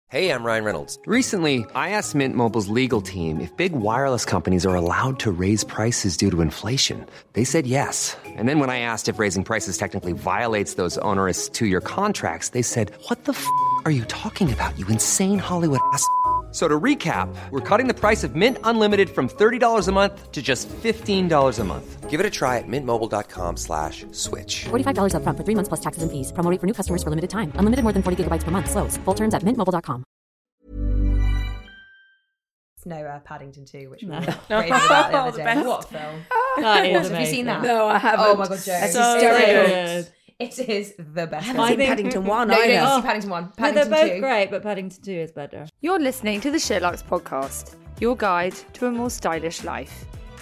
Hey, I'm Ryan Reynolds. Recently, I asked Mint Mobile's legal team if big wireless companies are allowed to raise prices due to inflation. They said yes. And then when I asked if raising prices technically violates those onerous two-year contracts, they said, "What the f*** are you talking about, you insane Hollywood ass?" So to recap, we're cutting the price of Mint Unlimited from $30 a month to just $15 a month. Give it a try at mintmobile.com/switch. $45 up front for 3 months plus taxes and fees. Promo rate for new customers for limited time. Unlimited more than 40 gigabytes per month. Slows full terms at mintmobile.com. No, Paddington 2, which we were raving about the other day. best. What film? That is Have you seen that? No, I haven't. Oh my God, Jo. That's So hysterical. good. It is the best. I haven't seen Paddington 1 No, you either. don't see Paddington 1. No, Paddington they're both 2. great, but Paddington 2 is better. You're listening to the Sherlock's podcast, your guide to a more stylish life.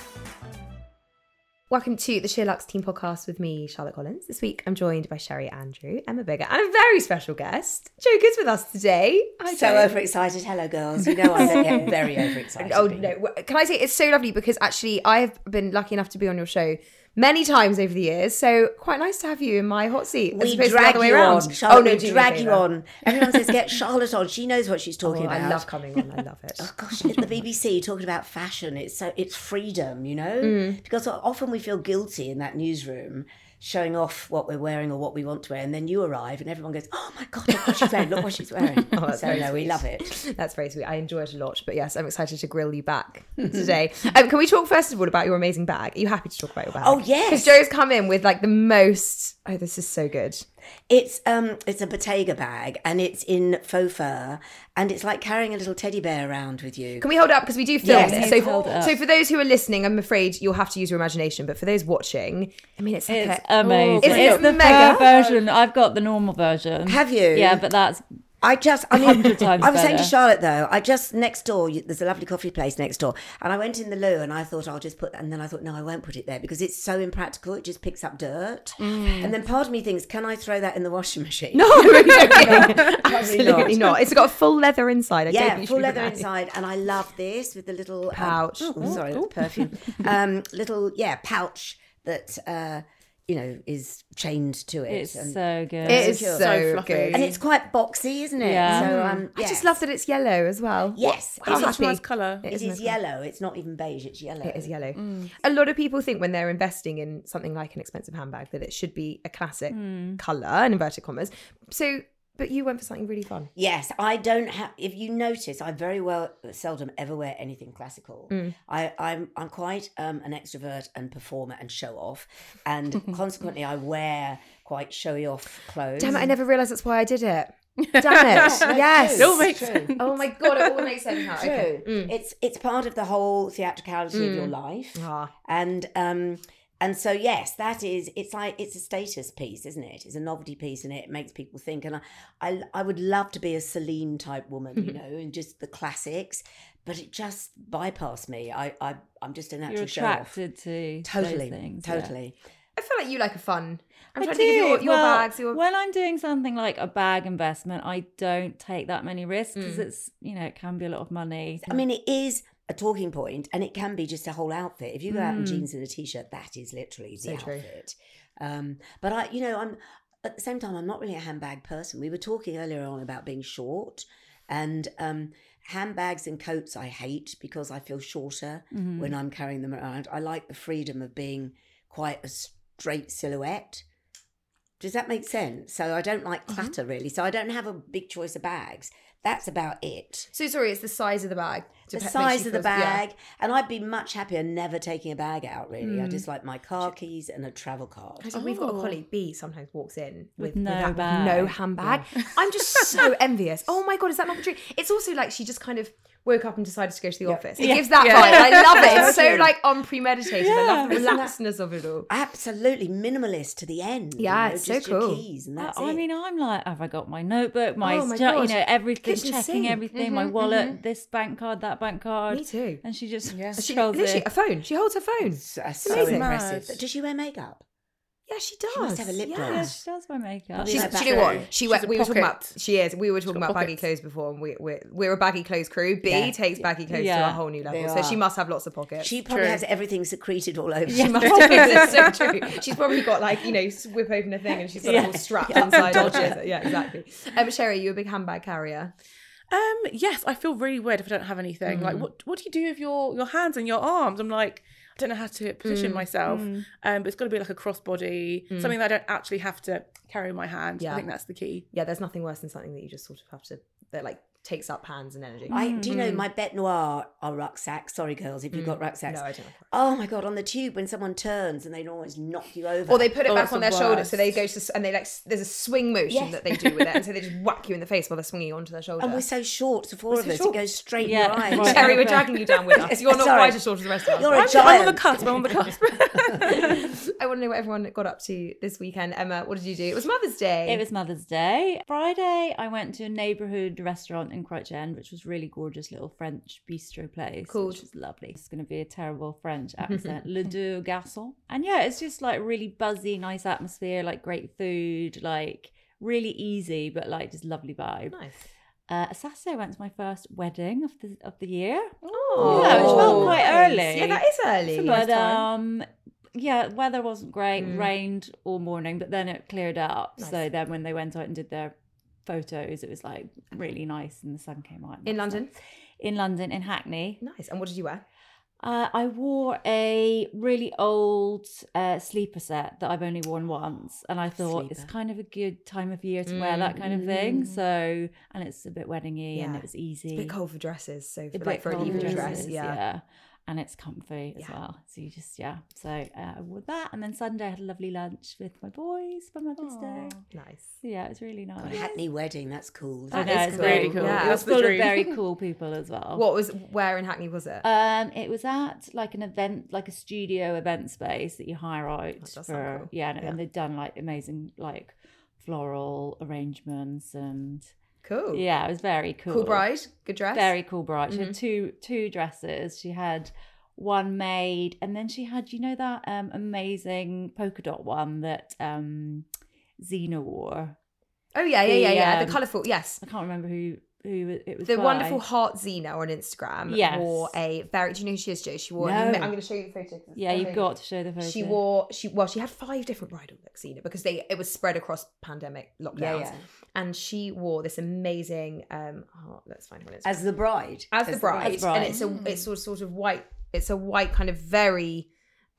Welcome to the Sherlock's Team Podcast with me, Charlotte Collins. This week I'm joined by Sherry Andrew, Emma Bigger, and a very special guest, Jo Good's with us today. Hi, So Jo. overexcited. Hello, girls. You know I get very overexcited. Oh no! Can I say it's so lovely because actually I have been lucky enough to be on your show many times over the years, so quite nice to have you in my hot seat. As We opposed to the drag other way you around. on. Charlotte, we do me a drag you favour. on. Everyone says, get Charlotte on. She knows what she's talking about. I love coming on. I love it. Oh gosh, at the BBC talking about fashion, it's freedom, you know? Because often we feel guilty in that newsroom showing off what we're wearing or what we want to wear, and then you arrive and everyone goes, "Oh my God, look what she's wearing, look what she's wearing." That's So very no, we sweet. love it. That's very sweet. I enjoy it a lot. But yes, I'm excited to grill you back today. Can we talk first of all about your amazing bag? Are you happy to talk about your bag? Oh, yes. Because Jo's come in with like the most. Oh, this is so good. It's a Bottega bag and it's in faux fur and it's like carrying a little teddy bear around with you. Can we hold it up because we do film Yes, this? please So, hold it up. so for those who are listening, I'm afraid you'll have to use your imagination. But for those watching, I mean, it's like It's a, amazing. Isn't it It's the mega? fur version. I've got the normal version. Have you? Yeah, but that's... I mean, 100 times I was saying to better. Charlotte though, I just next door, there's a lovely coffee place next door, and I went in the loo and I thought I'll just put, and then I thought no, I won't put it there because it's so impractical. It just picks up dirt, and then part of me thinks, can I throw that in the washing machine? No, absolutely not. not. It's got a full leather inside. I don't Yeah, think you full should leather be that. inside, and I love this with the little Pouch. Sorry, that's perfume. Little pouch that is chained to it. It's and, so good. It is secure. so fluffy. good. And it's quite boxy, isn't it? Yeah. So I just love that it's yellow as well. Yes, How it's happy. a nice colour. It is yellow. It's not even beige. It's yellow. It is yellow. A lot of people think when they're investing in something like an expensive handbag that it should be a classic colour, in inverted commas. So, but you went for something really fun. Yes, I don't have. If you notice, I very seldom ever wear anything classical. I'm quite an extrovert and performer and show off, and consequently, I wear quite showy off clothes. Damn it, I never realised that's why I did it. Damn it. Yes. It all makes sense. Oh my God, it all makes sense now. True. Okay. It's part of the whole theatricality of your life, and so yes, that is. It's a status piece, isn't it? It's a novelty piece, and it makes people think. And I would love to be a Celine type woman, you know, and just the classics. But it just bypassed me. I'm just a natural You're show off. attracted to Totally, those things. yeah. totally. I feel like you like a fun. I'm I trying do. to give your Well, bags. When I'm doing something like a bag investment, I don't take that many risks because it's, it can be a lot of money. I mean, it is a talking point, and it can be just a whole outfit. If you go out in jeans and a t-shirt, that is literally the outfit. But I'm at the same time, I'm not really a handbag person. We were talking earlier on about being short, and handbags and coats I hate because I feel shorter when I'm carrying them around. I like the freedom of being quite a straight silhouette. Does that make sense? So I don't like clutter really. So I don't have a big choice of bags. That's about it. So sorry, it's the size of the bag. The size of the bag. And I'd be much happier never taking a bag out, really. I just like my car keys and a travel card. Yeah. We've got a colleague, B, sometimes walks in with no bag. no handbag. I'm just so envious. Oh my God, is that not the truth? It's also like she just kind of woke up and decided to go to the office. It gives that vibe. I love it. It's so like unpremeditated. I love the relaxedness of it all. Absolutely minimalist to the end. Yeah, it's so just your cool. keys and that's I it. mean, I'm like, have I got my notebook, my, Oh my God. everything, Kitchen checking sink. everything, my wallet, this bank card, that bank card. Me too. And she just She, strolls literally, in. a phone. She holds her phone. So amazing. impressive. Does she wear makeup? Yeah, she does. She must have a lip Yeah, gloss. she does wear makeup. She's, Yeah, do you know what? She's a We were talking pocket. about. She is. We were talking about baggy pockets. clothes before, and we're a baggy clothes crew. B Yeah. takes baggy clothes to Yeah. a whole new level. They So are. she must have lots of pockets. She probably has everything secreted all over. She must have. It's so true. She's probably got like whip open a thing, and she's got it all strapped inside. Dodges. Yeah, exactly. Sherry, you a big handbag carrier? Yes, I feel really weird if I don't have anything. Like, what do you do with your hands and your arms? I'm like, I don't know how to position myself. But it's got to be like a crossbody, something that I don't actually have to carry in my hand. I think that's the key. Yeah, there's nothing worse than something that you just sort of have to, that like takes up hands and energy. Do you know my bête noire are rucksacks? Sorry, girls, if you've got rucksacks. No, I don't. Oh my God, on the tube when someone turns and they always knock you over. Or they put it back that's on the their shoulder, worst. so they go to, and they like, there's a swing motion that they do with it, and so they just whack you in the face while they're swinging onto their shoulder. And we're so short, the four of us, short. it goes straight Yeah. in your eyes. Right. Terry, we're dragging you down with us. You're not Sorry. quite as short as the rest of us. You're a I'm on giant. the cusp. I'm on the cusp. I want to know what everyone got up to this weekend. Emma, what did you do? It was Mother's Day. It was Mother's Day. Friday, I went to a neighbourhood restaurant in Crouch End, which was really gorgeous little French bistro place. Cool. Which was lovely. It's going to be a terrible French accent. Le Deux Garçons. And yeah, it's just like really buzzy, nice atmosphere, like great food, like really easy, but like just lovely vibe. Nice. Saturday, I went to my first wedding of the year. Oh, Yeah, which felt quite nice. early. Yeah, that is early. But yeah, weather wasn't great. Rained all morning, but then it cleared up. Nice. So then when they went out and did their photos, it was like really nice, and the sun came out. In London? In London, in Hackney. Nice. And what did you wear? I wore a really old sleeper set that I've only worn once, and I thought it's kind of a good time of year to wear that kind of thing. So, and it's a bit weddingy, and it was easy. It's a bit cold for dresses, so A for, bit like for an cold evening dresses, dress, yeah. And it's comfy as well. So you just, So I wore that. And then Sunday I had a lovely lunch with my boys for Mother's Day. Nice. Yeah, it was really nice. Hackney wedding, that's cool. I know, is it's cool. really cool. Yeah, That's it was the full of dream. very cool people as well. Where in Hackney was it? It was at like an event, like a studio event space that you hire out does sound for, cool. and they'd done like amazing like floral arrangements and Cool. yeah, it was very cool. Cool bride? Good dress? Very cool bride. She had two dresses. She had one made, and then she had, you know, that amazing polka dot one that Zena wore. Oh, yeah. The The, colourful, yes. I can't remember who it was. The by. wonderful Heart Zena on Instagram Yes. wore a very, do you know who she is, Jo? She wore, No. I'm going to show you the photo. 'cause it's Yeah, you've amazing. got to show the photo. She had 5 different bridal looks, Zena, because it was spread across pandemic lockdowns. Yeah. And she wore this amazing, let's find her on Instagram. As the bride. As the bride. As bride. And it's sort of white, it's a white kind of very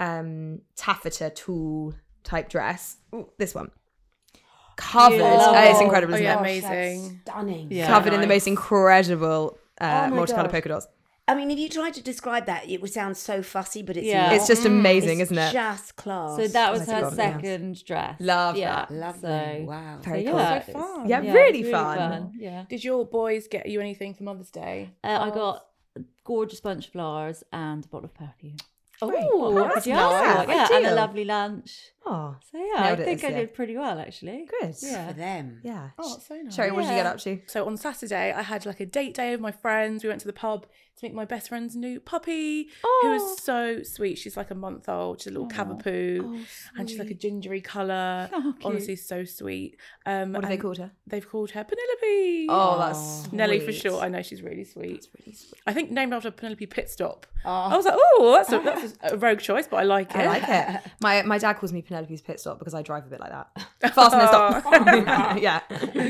taffeta tulle type dress. Ooh, this one. Covered. It's incredible, isn't yeah, it? amazing. Stunning. Yeah. Covered in the most incredible my multicolour God. polka dots. I mean, if you tried to describe that, it would sound so fussy, but it's Yeah. not. It's just amazing, It's isn't it? just class. So that was Oh, her God, yes. second dress. Love yeah. that. Lovely. So, Wow. Very so cool. yeah, So fun. Yeah, yeah, really it's fun. Yeah. Did your boys get you anything for Mother's Day? I got a gorgeous bunch of flowers and a bottle of perfume. Oh, that's Yeah, nice. yeah, and a Ideal. lovely lunch. Oh, So yeah, Nailed I it think this I year. did pretty well actually. good. Yeah. For them. Yeah. Oh, that's so nice. Sherry, what did you get up to? So on Saturday, I had like a date day with my friends. We went to the pub to meet my best friend's new puppy, who is so sweet. She's like a month old. She's a little cavapoo, and she's like a gingery colour. Oh, cute. Honestly, so sweet. What have they and called her? They've called her Penelope. Oh, that's Nelly for sweet. short. I know she's really sweet. That's really sweet. I think named after Penelope Pitstop. I was like, oh, that's a rogue choice, but I like it. I like it. My dad calls me Penelope's pit stop because I drive a bit like that. Fast and then stop. Yeah.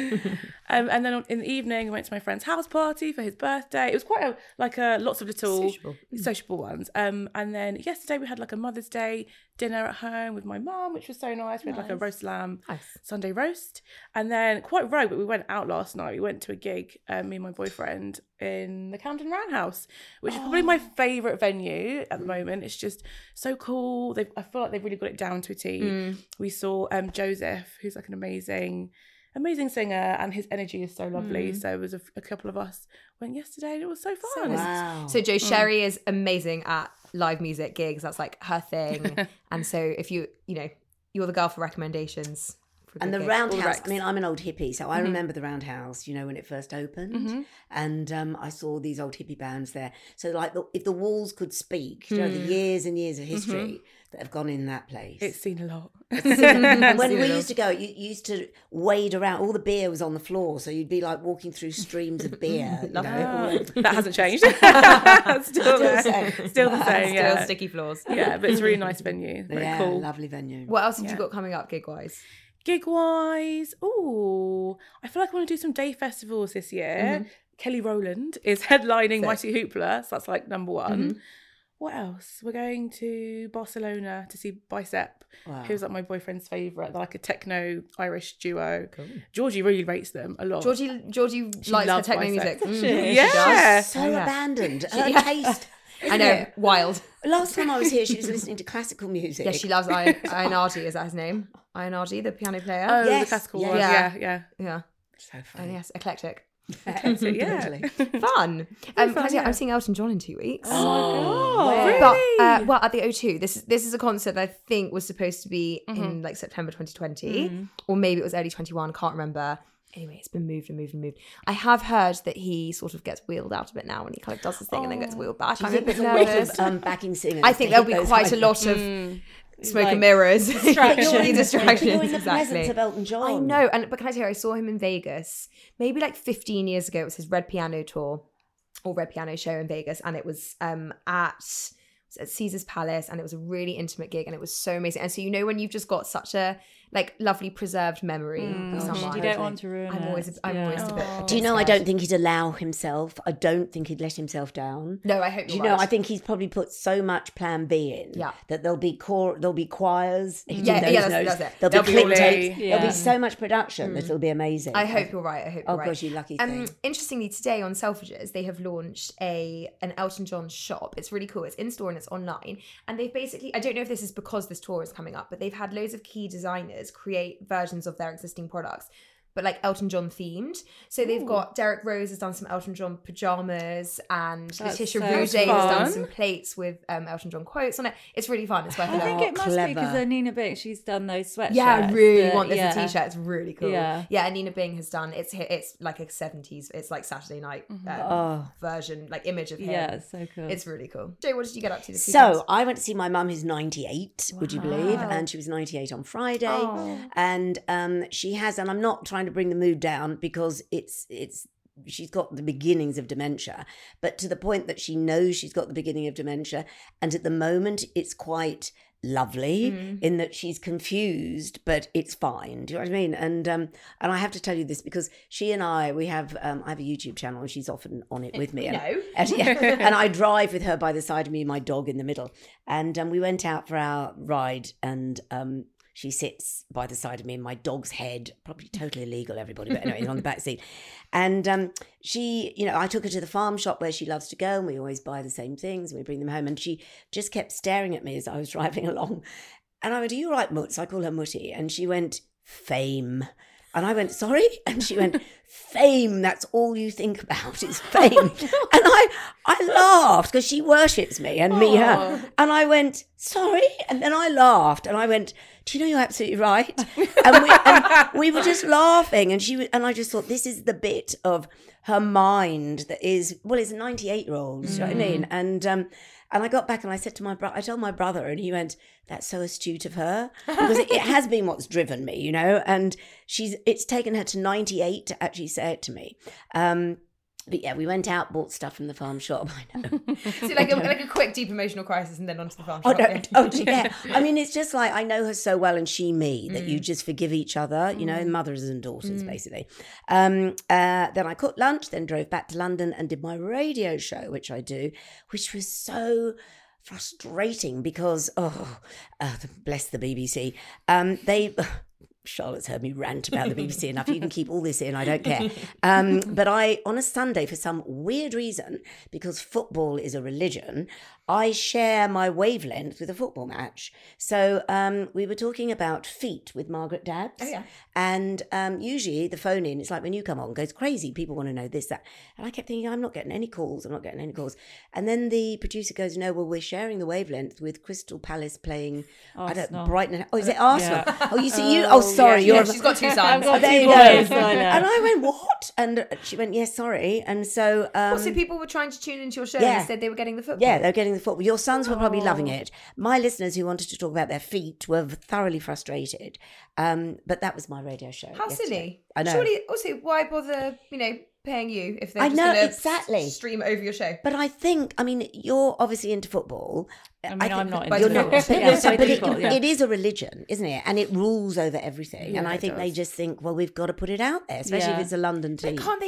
And then in the evening, I went to my friend's house party for his birthday. It was quite lots of little sociable ones. And then yesterday we had like a Mother's Day dinner at home with my mum, which was so nice. We had like a roast lamb Sunday roast. And then quite rogue, but we went out last night. We went to a gig, me and my boyfriend, in the Camden Roundhouse, which is probably my favourite venue at the moment. It's just so cool. I feel like they've really got it down to a T. We saw Joseph, who's like an amazing singer, and his energy is so lovely. So it was a couple of us went yesterday, and it was so fun. Wow. So Jo, Sherry is amazing at live music gigs. That's like her thing. And so if you're the girl for recommendations. For a And good the gig. Roundhouse, I mean, I'm an old hippie, so I remember the Roundhouse, when it first opened. And I saw these old hippie bands there. So, like, if the walls could speak, the years and years of history that have gone in that place. It's seen a lot. When we used to go, you used to wade around. All the beer was on the floor, so you'd be like walking through streams of beer. That hasn't changed. Still there. Still the same, yeah. Still sticky floors. Yeah, but it's a really nice venue. Very Yeah, cool. lovely venue. What else have you got coming up gig-wise? Gig-wise, I feel like I want to do some day festivals this year. Kelly Rowland is headlining Mighty Hoopla, so that's like number one. What else? We're going to Barcelona to see Bicep, who's like my boyfriend's favourite. They're like a techno Irish duo. Cool. Georgie really rates them a lot. Georgie likes her techno music. Yeah. So abandoned. Her taste. I know, wild. Last time I was here, she was listening to classical music. Yeah, she loves Ian is that his name? Ian Ardy, the piano player. Oh, yes. The classical one. Yeah. So funny. Yes, eclectic. Yeah. Fun. I'm seeing Elton John in 2 weeks. Oh my God. Really? But at the O2. This is a concert that I think was supposed to be in like September 2020, or maybe it was early 21. Can't remember. Anyway, it's been moved. I have heard that he sort of gets wheeled out a bit now, and he kind of does his thing and then gets wheeled back. I'm a bit nervous. Backing singers. I think there'll be quite a lot of smoke and mirrors. Distractions. You're in the presence of Elton John. I know. But can I tell you, I saw him in Vegas maybe like 15 years ago. It was his Red Piano tour or Red Piano show in Vegas, and it was at Caesar's Palace, and it was a really intimate gig, and it was so amazing. And so when you've just got such a like lovely preserved memory of someone, you don't want to ruin I'm always a bit. Do you know? I don't think he'd allow himself. I don't think he'd let himself down. No, I hope. Do you know? I think he's probably put so much Plan B in. Yeah. That there'll be choirs. That's it. There'll be clip tapes. There'll be so much production that it'll be amazing. I hope you're right. Oh gosh, you lucky thing. Interestingly, today on Selfridges, they have launched an Elton John shop. It's really cool. It's in store and it's online. And they've basically, I don't know if this is because this tour is coming up, but they've had loads of key designers create versions of their existing products, but like Elton John themed. So they've got Derek Rose has done some Elton John pajamas, and Letitia Rouget has done some plates with Elton John quotes on it. It's really fun. It's worth I think it must be because Nina Bing, she's done those sweatshirts. Yeah, I really want this t-shirt. It's really cool. Yeah, and Nina Bing has done it's like a 70s. It's like Saturday night version, like image of him. Yeah, it's so cool. It's really cool. Jay, what did you get up to this weekend? So I went to see my mum, who's 98. Would you believe? And she was 98 on Friday, and she has. And I'm not trying to bring the mood down because she's got the beginnings of dementia, but to the point that she knows she's got the beginning of dementia, and at the moment it's quite lovely in that she's confused, but it's fine. Do you know what I mean? And I have to tell you this because she and I have I have a YouTube channel and she's often on it with me. And I drive with her by the side of me, my dog in the middle, and we went out for our ride, and she sits by the side of me in my dog's head, probably totally illegal, everybody, but anyway, on the back seat. And she, I took her to the farm shop where she loves to go, and we always buy the same things, and we bring them home. And she just kept staring at me as I was driving along. And I went, "Are you right, Mutz?" I call her Mutty. And she went, "Fame." And I went, "Sorry?" And she went, "Fame, that's all you think about is fame." And I laughed because she worships me and me her. And I went, "Sorry?" And then I laughed and I went, "Do you know you're absolutely right?" And we were just laughing, and I just thought, this is the bit of her mind that is, well, it's a 98-year-old, you know what I mean? And I got back and I said to my brother, I told my brother, and he went, "That's so astute of her," because it has been what's driven me, and it's taken her to 98 to actually say it to me. But yeah, we went out, bought stuff from the farm shop. I know. So like a quick, deep emotional crisis, and then onto the farm shop. Yeah. I mean, it's just like I know her so well, and she me, that you just forgive each other, mothers and daughters, basically. Then I cooked lunch, then drove back to London and did my radio show, which I do, which was so frustrating because, bless the BBC, Charlotte's heard me rant about the BBC enough. You can keep all this in, I don't care. But on a Sunday, for some weird reason, because football is a religion, I share my wavelength with a football match. So we were talking about feet with Margaret Dabbs. Oh, yeah. And usually the phone in, it's like when you come on, goes crazy. People want to know this, that. And I kept thinking, I'm not getting any calls. And then the producer goes, "No, well, we're sharing the wavelength with Crystal Palace playing Brighton. Oh, is it Arsenal? Yeah. Oh, you see, sorry. She's got two sons. There you go. And I went, "What?" And she went, "Yes, sorry." And so... so people were trying to tune into your show and said they were getting the football? Yeah, they were getting the football. Your sons were probably loving it. My listeners who wanted to talk about their feet were thoroughly frustrated. But that was my radio show. How yesterday. silly. I know. Surely, also, why bother, paying you if they're I just know, going exactly. stream over your show? But I think, you're obviously into football. I'm not into You're not. football. But it is a religion, isn't it? And it rules over everything. And I think they just think, well, we've got to put it out there, especially if it's a London team. But can't they just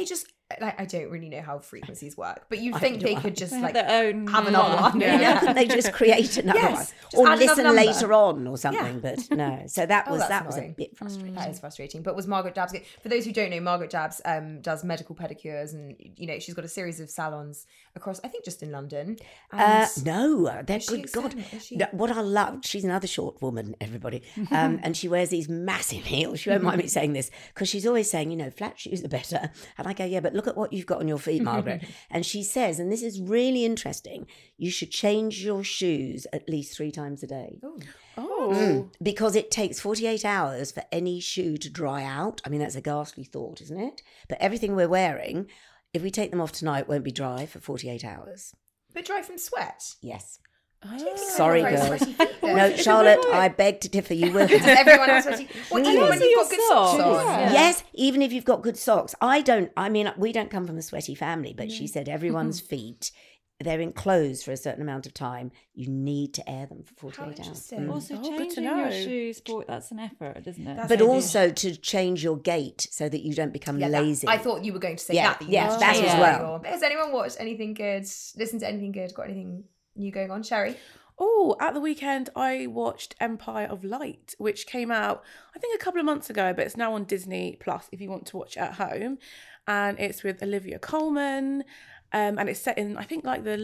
like I don't really know how frequencies work, but you think they could just like their own have another one. Couldn't they just create another Yes, one? just Or add another listen number. later on or something, but no. So that was that's a annoying. bit frustrating. That is frustrating. But was Margaret Dabbs good? For those who don't know, Margaret Dabbs does medical pedicures, and she's got a series of salons across, I think, just in London. And No, they're Is she good God. external? Is she? No, what I love, she's another short woman, everybody, and she wears these massive heels. She won't mind me saying this because she's always saying, flat shoes are better. And I go, yeah, but look at what you've got on your feet, Margaret. And she says, and this is really interesting, you should change your shoes at least 3 times a day. Because it takes 48 hours for any shoe to dry out. I mean, that's a ghastly thought, isn't it? But everything we're wearing, if we take them off tonight, won't be dry for 48 hours. But dry from sweat. Yes. Oh. Sorry, girls. No, Charlotte, I beg to differ. You will. Does everyone have sweaty? Well, even when you've got good socks on. Yeah. Yes, even if you've got good socks. We don't come from a sweaty family, but she said everyone's feet, they're enclosed for a certain amount of time. You need to air them for 48 hours. Also, good to changing know. your shoes, that's an effort, isn't it? But also to change your gait so that you don't become lazy. I thought you were going to say Yeah, that. You yeah, need to that change as it. well. Has anyone watched anything good? Listened to anything good? Got anything new going on? Sherry? Oh, at the weekend, I watched Empire of Light, which came out, I think, a couple of months ago, but it's now on Disney Plus if you want to watch it at home. And it's with Olivia Colman. And it's set in, I think, like the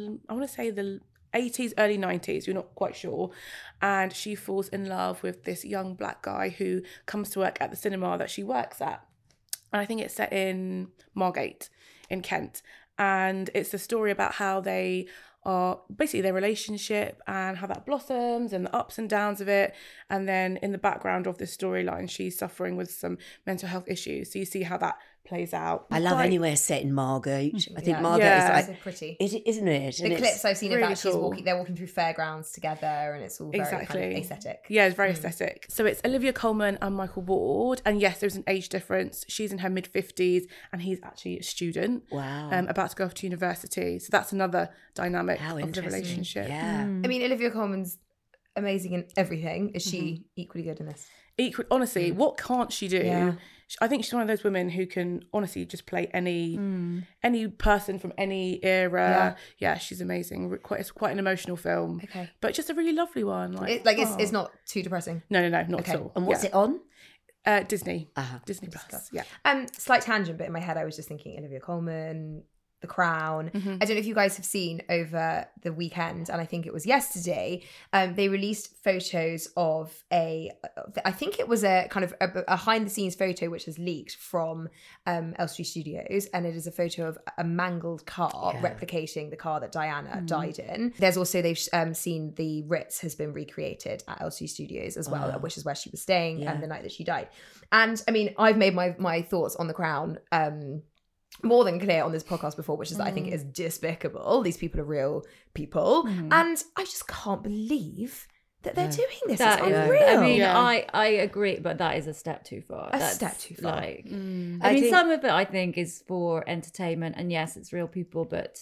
80s, early 90s, you're not quite sure. And she falls in love with this young black guy who comes to work at the cinema that she works at. And I think it's set in Margate in Kent. And it's a story about how they are basically their relationship and how that blossoms and the ups and downs of it. And then in the background of this storyline, she's suffering with some mental health issues. So you see how that plays out. I love anywhere set in Margate. I think Margate is like, so pretty. isn't it? The clips I've seen of really that, cool. they're walking through fairgrounds together, and it's all very kind of aesthetic. Yeah, it's very aesthetic. So it's Olivia Colman and Michael Ward, and yes, there's an age difference. She's in her mid-50s, and he's actually a student. Wow. About to go off to university. So that's another dynamic How of the interesting. relationship. Yeah. I mean, Olivia Colman's amazing in everything. Is she equally good in this? Honestly, what can't she do? Yeah. I think she's one of those women who can honestly just play any person from any era. Yeah, she's amazing. It's quite an emotional film. Okay. But just a really lovely one. It's not too depressing. No, not at all. And what's it on? Disney. Disney Plus. Yeah. Slight tangent, but in my head I was just thinking Olivia Colman, The Crown. I don't know if you guys have seen over the weekend, and I think it was yesterday, they released photos of I think it was a kind of a behind the scenes photo which has leaked from Elstree Studios, and it is a photo of a mangled car replicating the car that Diana died in. There's also, they've seen the Ritz has been recreated at Elstree Studios as well, which is where she was staying the night that she died. And I mean, I've made my thoughts on The Crown more than clear on this podcast before, which is that I think it is despicable. These people are real people. And I just can't believe that they're doing this. It's unreal. I mean, I agree, but that is a step too far. A step too far. Like, I mean, some of it I think is for entertainment, and yes, it's real people, but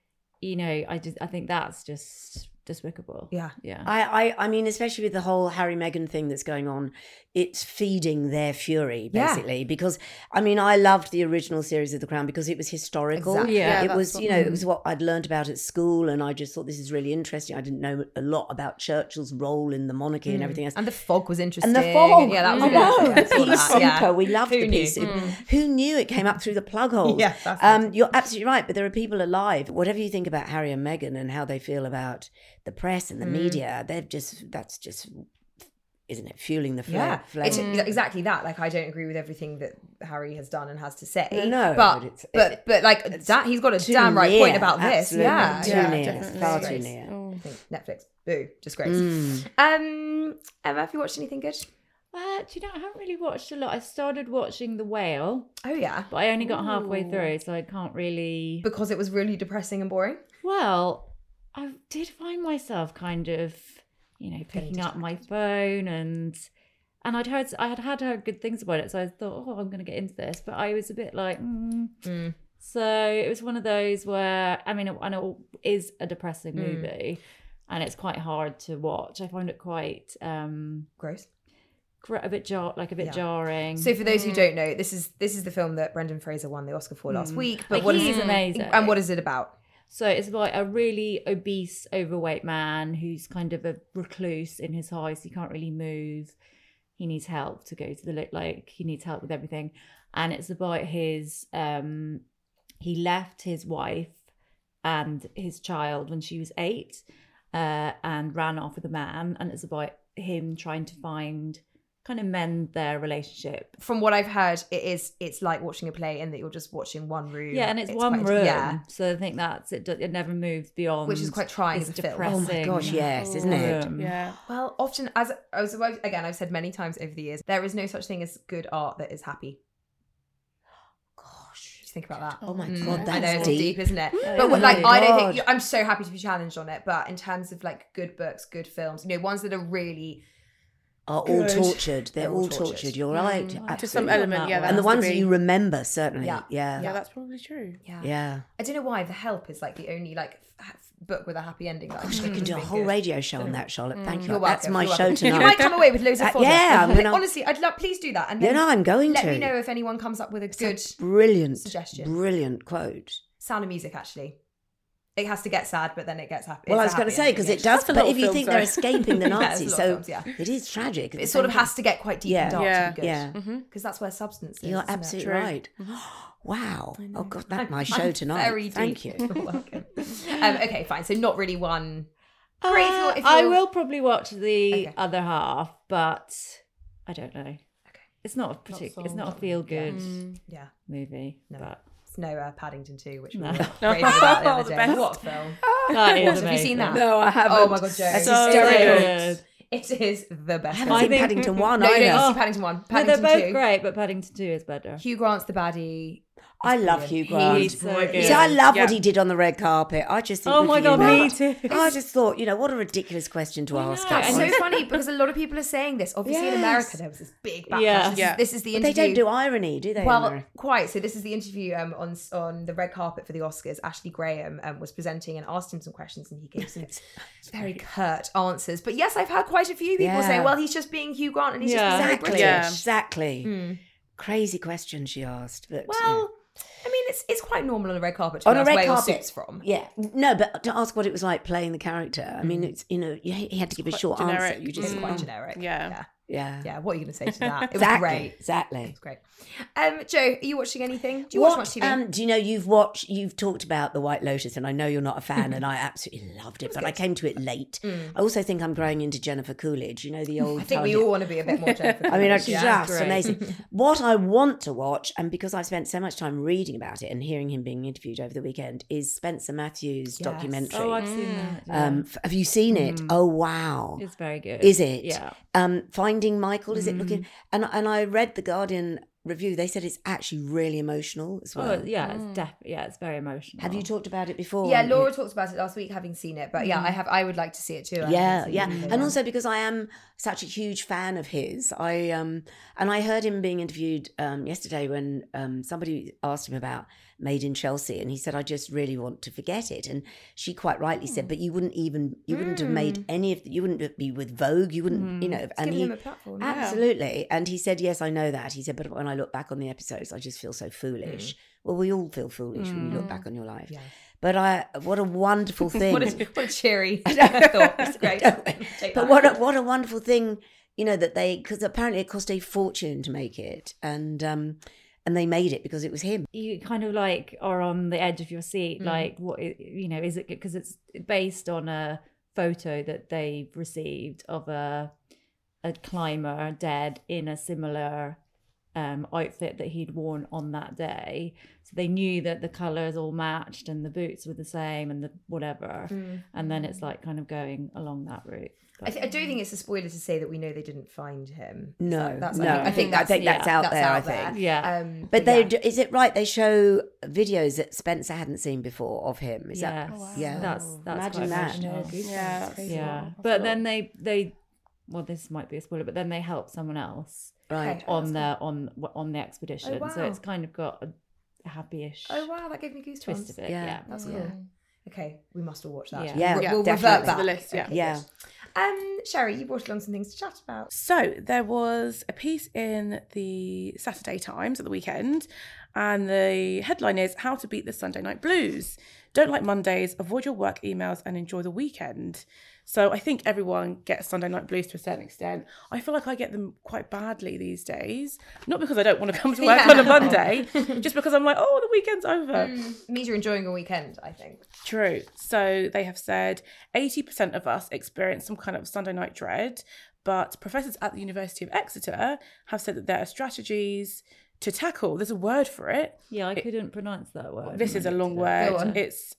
I think that's just despicable. Yeah. I mean, especially with the whole Harry Meghan thing that's going on, it's feeding their fury, basically. Because, I mean, I loved the original series of The Crown because it was historical. Exactly. Yeah, it was, it was what I'd learned about at school, and I just thought this is really interesting. I didn't know a lot about Churchill's role in the monarchy and everything else. And the fog was interesting. And the fog. Yeah, that was I know. good. The pea souper. We loved Who the knew? pea soup. Who knew it came up through the plug holes? Yeah, that's you're absolutely right. But there are people alive. Whatever you think about Harry and Meghan and how they feel about the press and the media, that's just, isn't it, fueling the flame? It's exactly that. Like, I don't agree with everything that Harry has done and has to say. No, but like that, he's got a damn right point about this. Absolutely. Yeah, Too near. definitely. Far too near. I think Netflix, boo, disgrace. Emma, have you watched anything good? Do you know, I haven't really watched a lot. I started watching The Whale, Oh yeah, but I only got halfway through, so I can't really. because it was really depressing and boring. Well, I did find myself kind of, picking up my phone and I had heard good things about it, so I thought, I'm going to get into this, but I was a bit like, So it was one of those where, I mean, I know it is a depressing movie, and it's quite hard to watch. I find it quite Gross. a bit jarring. So for those who don't know, this is the film that Brendan Fraser won the Oscar for last week. But he's amazing. And what is it about? So it's about a really obese, overweight man who's kind of a recluse in his house. He can't really move. He needs help to go to the he needs help with everything. And it's about his he left his wife and his child when she was 8 and ran off with a man, and it's about him trying to mend their relationship. From what I've heard, it's like watching a play in that you're just watching one room. Yeah, and it's one room. Yeah. So I think that's it. It never moves beyond, which is quite trying as a film. Oh my gosh, yes, isn't it? Yeah. Well, often, as again, I've said many times over the years, there is no such thing as good art that is happy. Gosh, just think about that. Oh my god, that's I know it's deep, isn't it? Oh, But yeah. like, I don't think I'm so happy to be challenged on it. But in terms of like good books, good films, ones that are really are all tortured. They're all tortured. You're right. To some element, yeah. And the ones that you remember, certainly. Yeah. Yeah, that's probably true. Yeah. I don't know why The Help is like the only book with a happy ending. That Gosh, I can do a whole radio show on that, Charlotte. Thank you. You're That's welcome, my you're show welcome. tonight. You might come away with loads of fodder. Yeah, I'm gonna, honestly, I'd love. Please do that, and then I'm going let to. me know if anyone comes up with a good Brilliant suggestion. Brilliant quote. Sound of Music, actually. It has to get sad, but then it gets happy. Well, I was going to say, because it does, but if you think they're escaping the Nazis, so it is tragic. It sort of has to get quite deep and dark to be good. Yeah. Because that's where substance is. You're absolutely right. Wow. Oh, God, that's my show tonight. Very Thank deep. you. You're welcome. Okay, fine. So not really one. Great. If you're... I will probably watch the other half, but I don't know. Okay. It's not a particular. It's not a feel good movie. No. But it's no Paddington 2, which we were raving about the other day. What film? Have you seen that? No, I haven't. Oh my God, Joe. That's so hysterical. good. It is the best. I haven't seen Paddington 1 No, either. you don't see Paddington 1. No, Paddington they're both 2. great, but Paddington 2 is better. Hugh Grant's the baddie. I love Hugh Grant. He's so good. See, I love what he did on the red carpet. I just think, Oh my God, me too. I just thought, what a ridiculous question to ask. It's so funny because a lot of people are saying this. Obviously, in America, there was this big backlash. Yeah. This is the But they interview. don't do irony, do they? Well, quite. So this is the interview on the red carpet for the Oscars. Ashley Graham was presenting and asked him some questions, and he gave some very curt answers. But yes, I've heard quite a few people say, "Well, he's just being Hugh Grant, and he's just being very British." Exactly. Crazy question she asked. But, Well, I mean, it's quite normal on a red carpet to on a ask red where your carpet. suit's from. Yeah, no, but to ask what it was like playing the character. I mean, it's he had to give a short generic. answer. You just It's quite generic. Yeah. Yeah, what are you going to say to that? It was Exactly. great. Exactly. It was great. Joe, are you watching anything? Do you watch much TV? Do you know you've talked about The White Lotus, and I know you're not a fan, and I absolutely loved it, but I came to it late. I also think I'm growing into Jennifer Coolidge. You know, the old. I think we all want to be a bit more Jennifer Coolidge. I mean, it's just great. amazing. What I want to watch, and because I've spent so much time reading about it and hearing him being interviewed over the weekend, is Spencer Matthews' documentary. Oh, I've seen that. Yeah. Have you seen it? Oh, wow. It's very good. Is it? Yeah. Finding Michael, is it looking? And I read the Guardian review. They said it's actually really emotional as well. Oh, yeah, it's very emotional. Have you talked about it before? Yeah, Laura talked about it last week, having seen it. But yeah, I would like to see it too. I Yeah, haven't yeah, seen it. and also because I am such a huge fan of his. And I heard him being interviewed yesterday when somebody asked him about Made in Chelsea, and he said, "I just really want to forget it." And she quite rightly said, "But you wouldn't have made any of you wouldn't be with Vogue. You wouldn't, And giving he him a platform, yeah. absolutely. And he said, "Yes, I know that." He said, "But when I look back on the episodes, I just feel so foolish." Well, we all feel foolish when you look back on your life. Yeah. But what a wonderful thing! what a cheery thought. It's great. Take But that. what a wonderful thing, that because apparently it cost a fortune to make it, and they made it because it was him. You kind of like are on the edge of your seat, like what is it? Because it's based on a photo that they've received of a climber dead in a similar outfit that he'd worn on that day. So they knew that the colours all matched and the boots were the same and the whatever. And then it's like kind of going along that route. I don't think it's a spoiler to say that we know they didn't find him. No, that's I think that's out there. I think. Yeah. But is it right? They show videos that Spencer hadn't seen before of him. Is that? Yes. Yeah. That's Imagine quite that. emotional. Yeah. But then they well, this might be a spoiler, but then they help someone else Right. on the expedition. Oh, wow. So it's kind of got a happy-ish Oh wow, that gave me goosebumps. twist of it. Yeah. Yeah. That's cool. Okay, we must all watch that. Yeah. Yeah, we'll definitely. revert back To the list, yeah. Yeah. Sherry, you brought along some things to chat about. So there was a piece in the Saturday Times at the weekend, and the headline is "How to Beat the Sunday Night Blues. Don't like Mondays, avoid your work emails and enjoy the weekend." So I think everyone gets Sunday night blues to a certain extent. I feel like I get them quite badly these days. Not because I don't want to come to work on a Monday, just because I'm like, oh, the weekend's over. Means you're enjoying a weekend, I think. True. So they have said 80% of us experience some kind of Sunday night dread, but professors at the University of Exeter have said that there are strategies to tackle. There's a word for it. Yeah, I couldn't pronounce that word. This is a long word. It's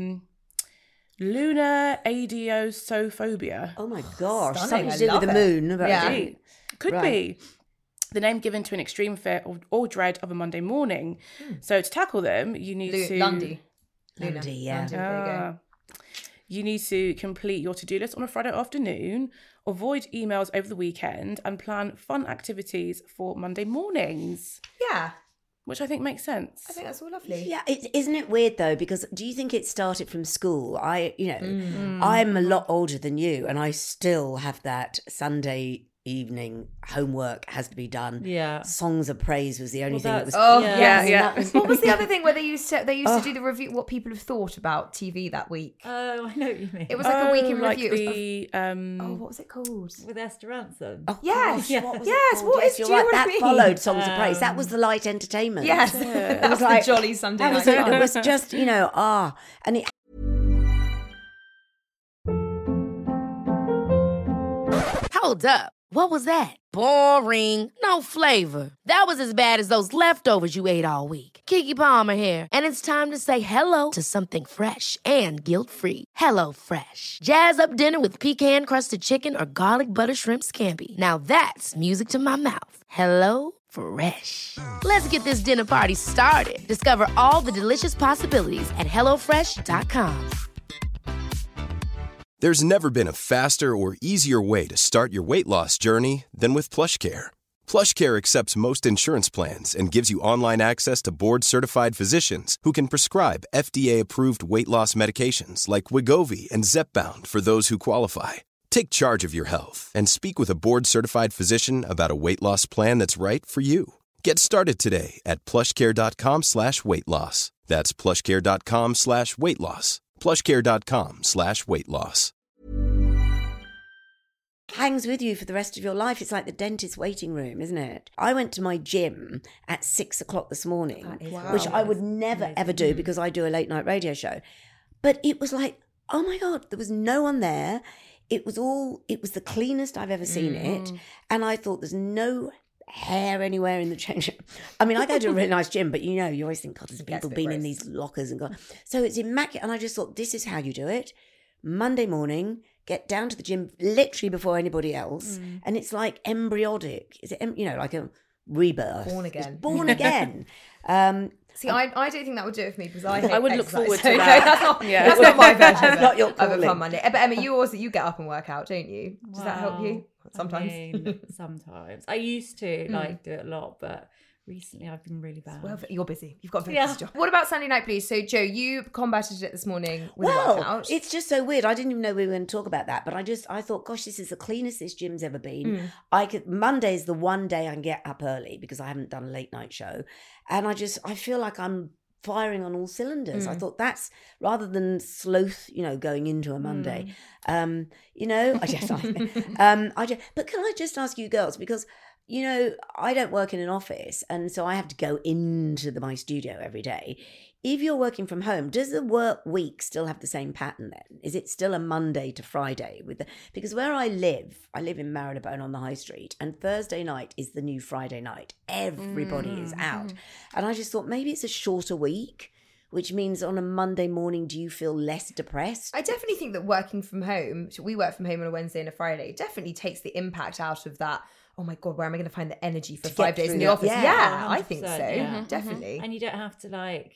lunar adiosophobia. Oh my gosh. Stunning. Something to do with the moon. Could be. The name given to an extreme fear or dread of a Monday morning. So to tackle them, you need to... Lundy, yeah. Lundy, there you go. You need to complete your to-do list on a Friday afternoon, avoid emails over the weekend, and plan fun activities for Monday mornings. Yeah. Which I think makes sense. I think that's all lovely. Yeah, isn't it weird though? Because do you think it started from school? I'm a lot older than you, and I still have that Sunday evening homework has to be done. Yeah, songs of praise was the only thing that was. Oh yeah. What was the other thing where they used to do the review? What people have thought about TV that week? Oh, I know what you mean. It was like a week in like review. What was it called? With Esther Ransom. Oh, yes, gosh, what was it yes. called? What is? You're Do you know right. what I That mean? followed songs of praise. That was the light entertainment. Yes, that was like the jolly Sunday night. It was just and it. Hold up. What was that? Boring. No flavor. That was as bad as those leftovers you ate all week. Keke Palmer here, and it's time to say hello to something fresh and guilt-free. Hello Fresh. Jazz up dinner with pecan-crusted chicken or garlic butter shrimp scampi. Now that's music to my mouth. Hello Fresh. Let's get this dinner party started. Discover all the delicious possibilities at hellofresh.com. There's never been a faster or easier way to start your weight loss journey than with PlushCare. PlushCare accepts most insurance plans and gives you online access to board-certified physicians who can prescribe FDA-approved weight loss medications like Wegovy and Zepbound for those who qualify. Take charge of your health and speak with a board-certified physician about a weight loss plan that's right for you. Get started today at plushcare.com/weight-loss. That's plushcare.com/weight-loss. plushcare.com/weight-loss. Hangs with you for the rest of your life. It's like the dentist waiting room, isn't it? I went to my gym at 6:00 this morning, which I would never ever do because I do a late night radio show. But it was like, oh my God, there was no one there. It was the cleanest I've ever seen it. And I thought there's no hair anywhere in the change room. I mean, I go to a really nice gym, but you always think, God, there's people been in these lockers and gone. So it's immaculate. And I just thought, this is how you do it. Monday morning, get down to the gym literally before anybody else. And it's like embryonic. Is it, like a rebirth. Born again. It's born again. See, I don't think that would do it for me because I would look exercise. forward to So, that. That's not my version That's not your of a calling. fun Monday. But Emma, you get up and work out, don't you? Does that help you? Sometimes. I mean, sometimes. I used to do it a lot, but recently I've been really bad. Well, you're busy. You've got a very busy job. What about Sunday Night Blues? So, Jo, you combated it this morning with a workout. It's just so weird. I didn't even know we were going to talk about that, but I thought, gosh, this is the cleanest this gym's ever been. Monday's the one day I can get up early because I haven't done a late night show. And I feel like I'm firing on all cylinders. I thought that's rather than sloth, going into a Monday. But can I just ask you girls, because I don't work in an office, and so I have to go into my studio every day. If you're working from home, does the work week still have the same pattern then? Is it still a Monday to Friday? Because where I live in Marylebone on the High Street, and Thursday night is the new Friday night. Everybody is out. And I just thought maybe it's a shorter week, which means on a Monday morning, do you feel less depressed? I definitely think that working from home, so we work from home on a Wednesday and a Friday, definitely takes the impact out of that. Oh my God, where am I going to find the energy for 5 days in the office? Yeah, I think so. Yeah. Definitely. And you don't have to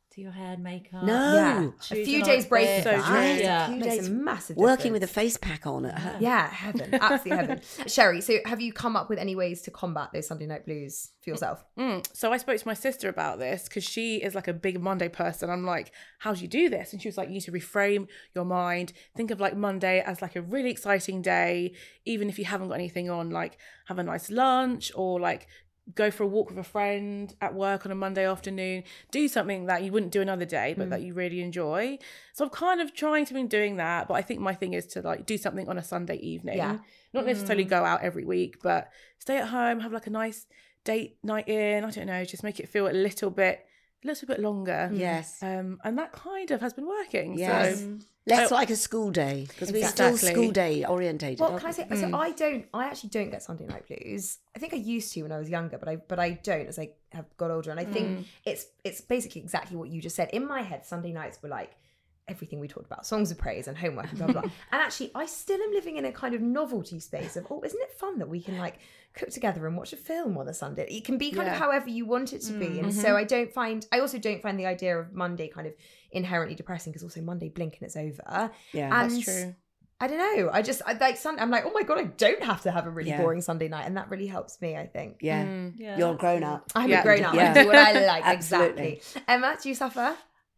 do your hair and makeup. No. Yeah. A few days break of So that. true. Yeah. A few Makes days a massive working with a difference. face pack on at home. Yeah, heaven. Absolutely heaven. Sherry, so have you come up with any ways to combat those Sunday night blues for yourself? So I spoke to my sister about this because she is like a big Monday person. I'm like, how do you do this? And she was like, you need to reframe your mind. Think of like Monday as like a really exciting day. Even if you haven't got anything on, like have a nice lunch or like go for a walk with a friend at work on a Monday afternoon. Do something that you wouldn't do another day, but that you really enjoy. So I'm kind of trying to be doing that. But I think my thing is to like do something on a Sunday evening. Yeah. Not necessarily go out every week, but stay at home, have like a nice date night in. I don't know, just make it feel a little bit longer. Yes. And that kind of has been working. Yes. So Less like a school day, because we're still Exactly. school day orientated. Well, can I say? So I actually don't get Sunday night blues. I think I used to when I was younger, but I don't as I have got older. And I think it's basically exactly what you just said. In my head, Sunday nights were like everything we talked about, songs of praise and homework and blah, blah, blah. And actually, I still am living in a kind of novelty space of, isn't it fun that we can like cook together and watch a film on a Sunday? It can be kind of however you want it to be. And so I also don't find the idea of Monday kind of inherently depressing, because also Monday blink and it's over. Yeah, and that's true. I don't know. I like Sunday. I'm like, oh my God, I don't have to have a really boring Sunday night. And that really helps me, I think. Yeah. Yeah, You're grown up. I'm a grown up. Yeah. I do what I like. Absolutely. Exactly. Emma, do you suffer?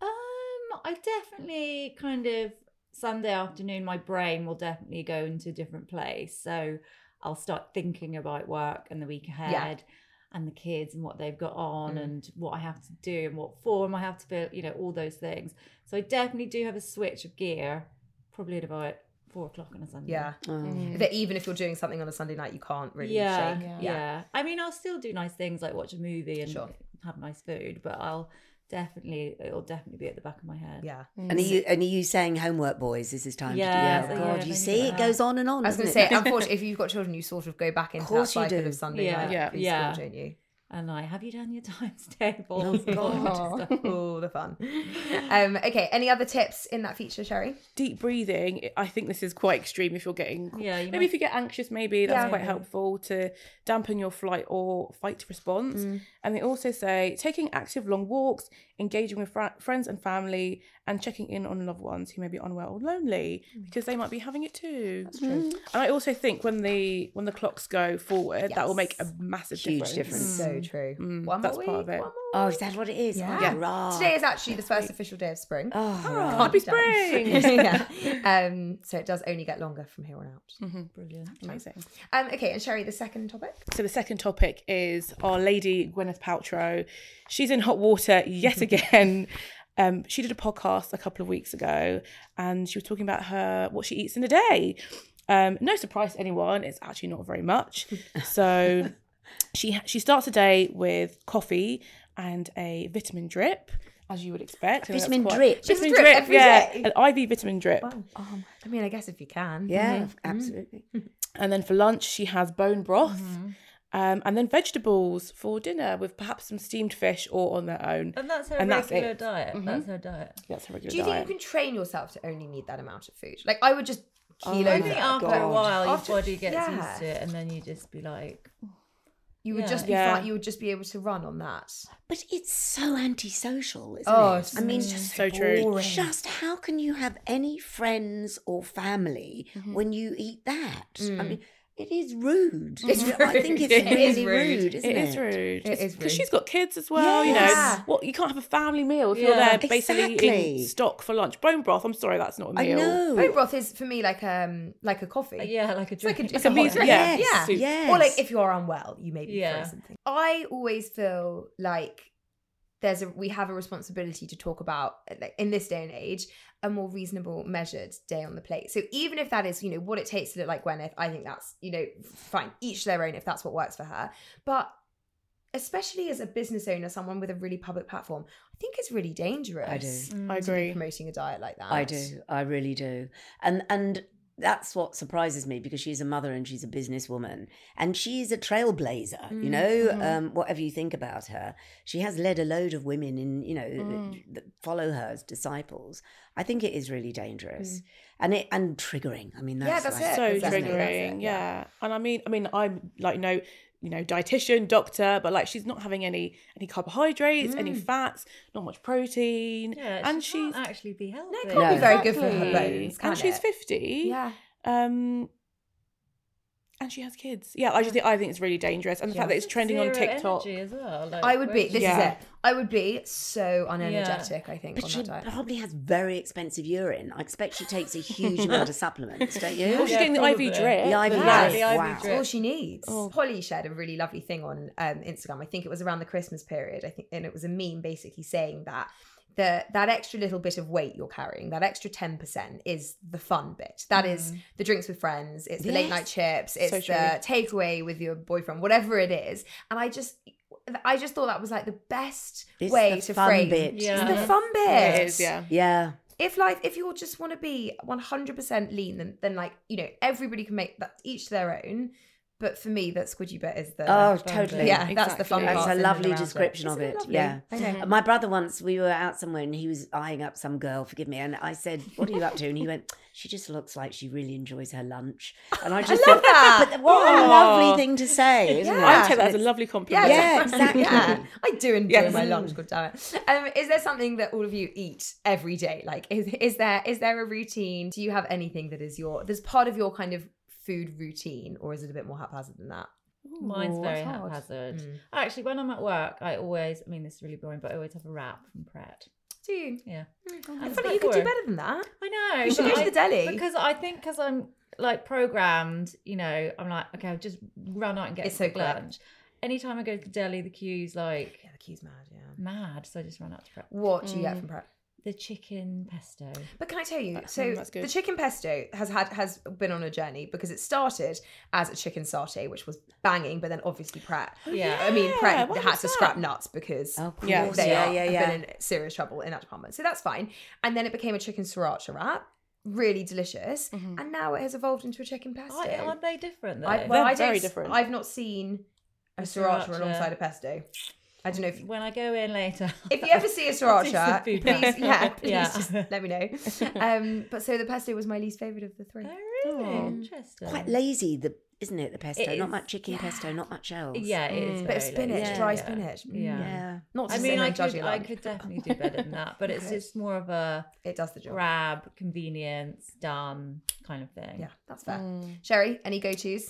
I definitely kind of Sunday afternoon, my brain will definitely go into a different place. So I'll start thinking about work and the week ahead and the kids and what they've got on and what I have to do and what form I have to fill, you know, all those things. So I definitely do have a switch of gear, probably at about 4 o'clock on a Sunday. Yeah. That even if you're doing something on a Sunday night, you can't really Yeah, shake. yeah. I mean, I'll still do nice things like watch a movie and Sure. have nice food, but it'll definitely be at the back of my head. Yeah. And are you saying homework, boys? This is time Yeah, to do. so God, yeah, you thank see, you it for goes on and on. I was going to doesn't say, it? unfortunately, if you've got children, you sort of go back into that course you cycle do. of Sunday Yeah. night Yeah. preschool, Yeah. don't you? And like, have you done your times table? Oh, God. Oh, the fun. Okay, any other tips in that feature, Sherry? Deep breathing. I think this is quite extreme if you're getting maybe if you get anxious, maybe that's quite helpful to dampen your flight or fight response. And they also say taking active long walks, engaging with friends and family, and checking in on loved ones who may be unwell or lonely, because they might be having it too. That's true. And I also think when the clocks go forward, that will make a massive Huge difference. So true. One That's more part week, of it. one more Oh, week. is that what it is? Yeah. Hurrah. Today is actually the first official day of spring. Oh, hurrah. Happy spring. yeah. So it does only get longer from here on out. Brilliant. Amazing. Okay, and Sherry, the second topic? So the second topic is our lady Gwyneth Paltrow. She's in hot water yet again. She did a podcast a couple of weeks ago and she was talking about what she eats in a day. No surprise to anyone, it's actually not very much. So she starts a day with coffee and a vitamin drip, as you would expect. Vitamin drip? Vitamin drip drip, every yeah. day? An IV vitamin drip. Wow. I mean, I guess if you can. Yeah, absolutely. And then for lunch, she has bone broth. And then vegetables for dinner with perhaps some steamed fish or on their own. And that's her that's regular it. diet. That's her diet. That's her regular Do you think diet. you can train yourself to only need that amount of food? Like, I would just keel I over think it. after a God. while, your After- body gets yeah. used to it, and then you just be like, You would Yeah. just be Yeah. fine. You would just be able to run on that. But it's so antisocial, isn't Oh, it? it's I mean, just so true. boring. just how can you have any friends or family when you eat that? I mean, it is rude. I think it's It is really rude. rude, isn't it? It is rude. It is Because rude. she's got kids as well, you Yeah. know. What, you can't have a family meal if you're Yeah. there basically Exactly. eating stock for lunch. Bone broth, I'm sorry, that's not a I meal. know. Bone broth is for me like a coffee. yeah, like a It's like drink. it's a hot meat- drink. yeah, yeah. soup. Yes. Or like if you're unwell, you maybe Yeah. throw something. I always feel like we have a responsibility to talk about, like, in this day and age, a more reasonable, measured day on the plate. So even if that is, what it takes to look like Gwyneth, I think that's, fine. Each their own if that's what works for her. But especially as a business owner, someone with a really public platform, I think it's really dangerous. I do. I to be agree. promoting a diet like that. I do. I really do. And that's what surprises me, because she's a mother and she's a businesswoman and she's a trailblazer, whatever you think about her. She has led a load of women that follow her as disciples. I think it is really dangerous and triggering. I mean, that's that's like, it. So Exactly, that's triggering, it, yeah. And I mean, I'm like, dietitian, doctor, but like she's not having any carbohydrates, any fats, not much protein. Yeah, and she can't actually be healthy. No, it can't be very good for her bones, can and she's it? 50. Yeah. And she has kids. Yeah, I think it's really dangerous. And the fact that it's trending on TikTok. As well. Like, I would be, this is it. I would be so unenergetic, I think, but on she that diet. probably has very expensive urine. I expect she takes a huge amount of supplements, don't you? Well, she's getting the IV drip. The IV drip. Wow. That's all she needs. Holly shared a really lovely thing on Instagram. I think it was around the Christmas period. And it was a meme basically saying that that extra little bit of weight you're carrying, that extra 10% is the fun bit. That is the drinks with friends. It's the late night chips. It's the takeaway with your boyfriend, whatever it is. And I just thought that was like the best way to frame bit. Yeah. It's the fun bit. It is, yeah. Yeah. If you just want to be 100% lean, then like, everybody can make that each to their own. But for me, that squidgy bit is the... Oh, totally. Yeah, exactly. That's the fun part. That's a lovely description of it. Lovely? Yeah. Okay. My brother once, we were out somewhere and he was eyeing up some girl, forgive me, and I said, what are you up to? And he went, she just looks like she really enjoys her lunch. And I just love that. But what a lovely thing to say, isn't it? I take that as a lovely compliment. Yeah, exactly. Yeah. I do enjoy my lunch, god damn it. Is there something that all of you eat every day? Like, is there a routine? Do you have anything that is there's part of your kind of food routine, or is it a bit more haphazard than that? Mine's very haphazard. Actually, when I'm at work, I always, this is really boring, but I always have a wrap from Pret. Do you? Yeah. I feel like you could do better than that. I know. You should go to the deli. Because I'm like programmed, I'm like, okay, I'll just run out and get a lunch. Anytime I go to the deli, the queue's like... Yeah, the queue's mad, Mad, so I just run out to Pret. What do you get from Pret? The chicken pesto. But can I tell you, the chicken pesto has been on a journey because it started as a chicken satay, which was banging, but then obviously Pret. Yeah. I mean, Pret had to scrap nuts because have been in serious trouble in that department. So that's fine. And then it became a chicken sriracha wrap. Really delicious. And now it has evolved into a chicken pesto. Aren't they different though? They're very different. I've not seen a sriracha alongside a pesto. I don't know if when I go in later. If you ever see a sriracha, please just let me know. But so the pesto was my least favourite of the three. Oh, really? Interesting. Quite lazy, isn't it? The pesto, not much chicken pesto, not much else. Yeah, it is. Bit of spinach, dry spinach. Yeah. Not to I could definitely do better than that, but it's just more of a it does the job. Grab, convenience, done kind of thing. Yeah, that's fair. Sherry, any go-tos?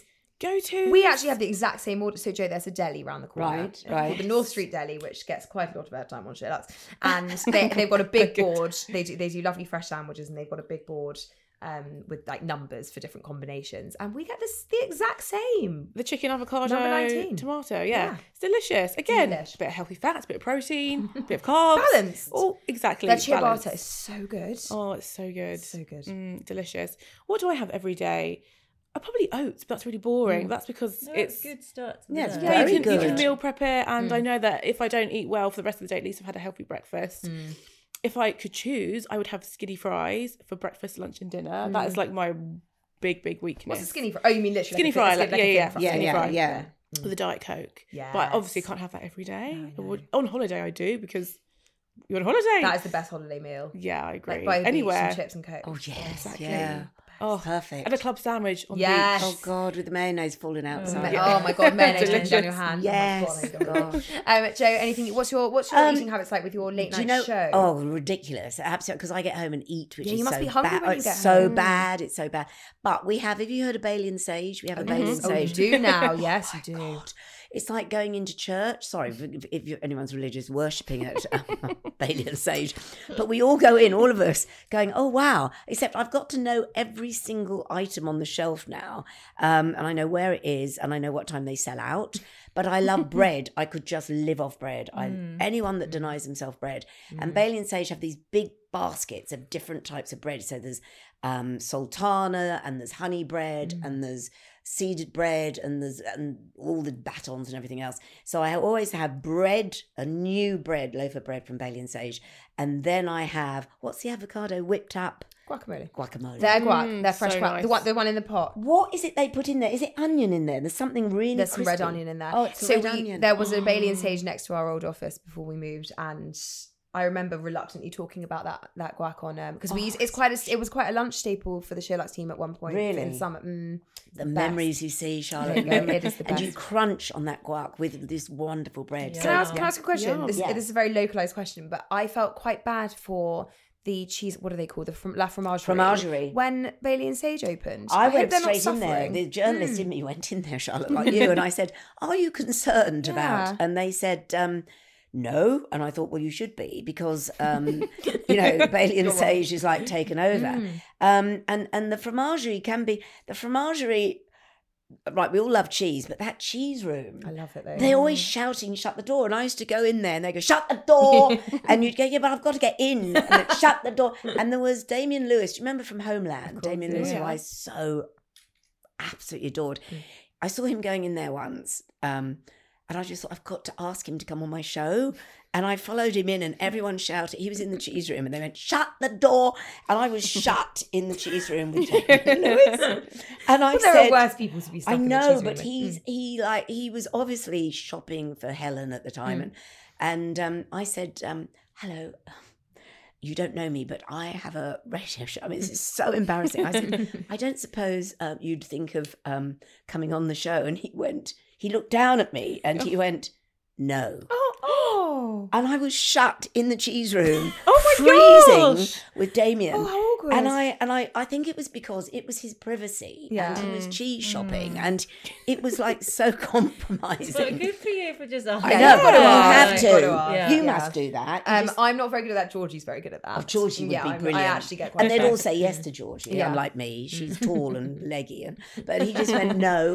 We actually have the exact same order. So, Joe, there's a deli around the corner. Right. Called the North Street Deli, which gets quite a lot of airtime on SheerLuxe. And they've got a big board. They do lovely fresh sandwiches, and they've got a big board with like numbers for different combinations. And we get the exact same. The chicken avocado, number 19. tomato. Yeah. It's delicious. Again, a bit of healthy fats, a bit of protein, a bit of carbs. Balanced. Oh, exactly. Their ciabatta is so good. Oh, it's so good. So good. Delicious. What do I have every day? Probably oats, but that's really boring. That's because it's a good start. It's very good. You can meal prep it, and I know that if I don't eat well for the rest of the day, at least I've had a healthy breakfast. If I could choose, I would have skinny fries for breakfast, lunch, and dinner. That is like my big weakness. What's a skinny fry? Oh, you mean literally skinny fry? Yeah. With a Diet Coke. Yeah. But I obviously can't have that every day. On holiday, I do because you're on holiday. That is the best holiday meal. Yeah, I agree. Like by the anywhere, beach, some chips and Coke. Oh yes, exactly. yeah. Oh, perfect. And a club sandwich on the yes. beach. Oh God, with the mayonnaise falling outside. Oh my God, mayonnaise running down your hand. Yes. Oh God. Joe, anything? What's your eating habits like with your late night show? Oh, ridiculous! Absolutely, because I get home and eat, which is you must so be hungry bad. when you get so home. bad. It's so bad. But we have. Have you heard of Bailey and Sage? We have a Bailey and Sage. Oh, you do now. Yes, you do. God. It's like going into church. Sorry if anyone's religious, worshipping at Bailey and Sage. But we all go in, all of us, going, oh, wow. Except I've got to know every single item on the shelf now. And I know where it is and I know what time they sell out. But I love bread. I could just live off bread. Anyone that denies themselves bread. And Bailey and Sage have these big baskets of different types of bread. So there's sultana and there's honey bread and there's seeded bread and there's all the batons and everything else. So I always have bread, a new bread, loaf of bread from Bailey and Sage. And then I have, what's the avocado whipped up? Guacamole. Their guac, their fresh so guac, nice. the one in the pot. What is it they put in there? Is it onion in there? There's something really There's some red crispy. onion in there. Oh, it's so red onion. There was a Bailey and Sage next to our old office before we moved, and I remember reluctantly talking about that guac on because it was quite a lunch staple for the Sherlock's team at one point. Really? In summer. The memories you see, Charlotte. It is the best. And you crunch on that guac with this wonderful bread. Can I ask a question? This is a very localised question, but I felt quite bad for the cheese, what are they called? La Fromagerie. Fromagerie. When Bailey and Sage opened. I went straight in there. The journalist in me went in there, Charlotte, like you, and I said, are you concerned about? And they said, no. And I thought, well, you should be, because, Bailey and Sage is like taken over. And the Fromagerie can be, right, we all love cheese, but that cheese room. I love it though. They're always shouting, shut the door. And I used to go in there and they go, shut the door. And you'd go, yeah, but I've got to get in. And they'd shut the door. And there was Damian Lewis. Do you remember from Homeland? Damian Lewis, who I so absolutely adored. I saw him going in there once. And I just thought, I've got to ask him to come on my show. And I followed him in and everyone shouted. He was in the cheese room and they went, shut the door. And I was shut in the cheese room with Damian Lewis. And I said, there are worse people to be stuck in the cheese room. I know, but he was obviously shopping for Helen at the time. And I said, hello, you don't know me, but I have a radio show. I mean, this is so embarrassing. I said, I don't suppose you'd think of coming on the show. And he looked down at me and he went, no. And I was shut in the cheese room, freezing with Damien. Oh, how awkward. And I think it was because it was his privacy and he was cheese shopping and it was like so compromising. Well, good for you for just asking. I know, but you have to. Yeah. You must do that. I'm not very good at that. Georgie's very good at that. Oh, Georgie would be brilliant. I actually get quite and they'd all say yes to Georgie, unlike me. She's tall and leggy. But he just went no.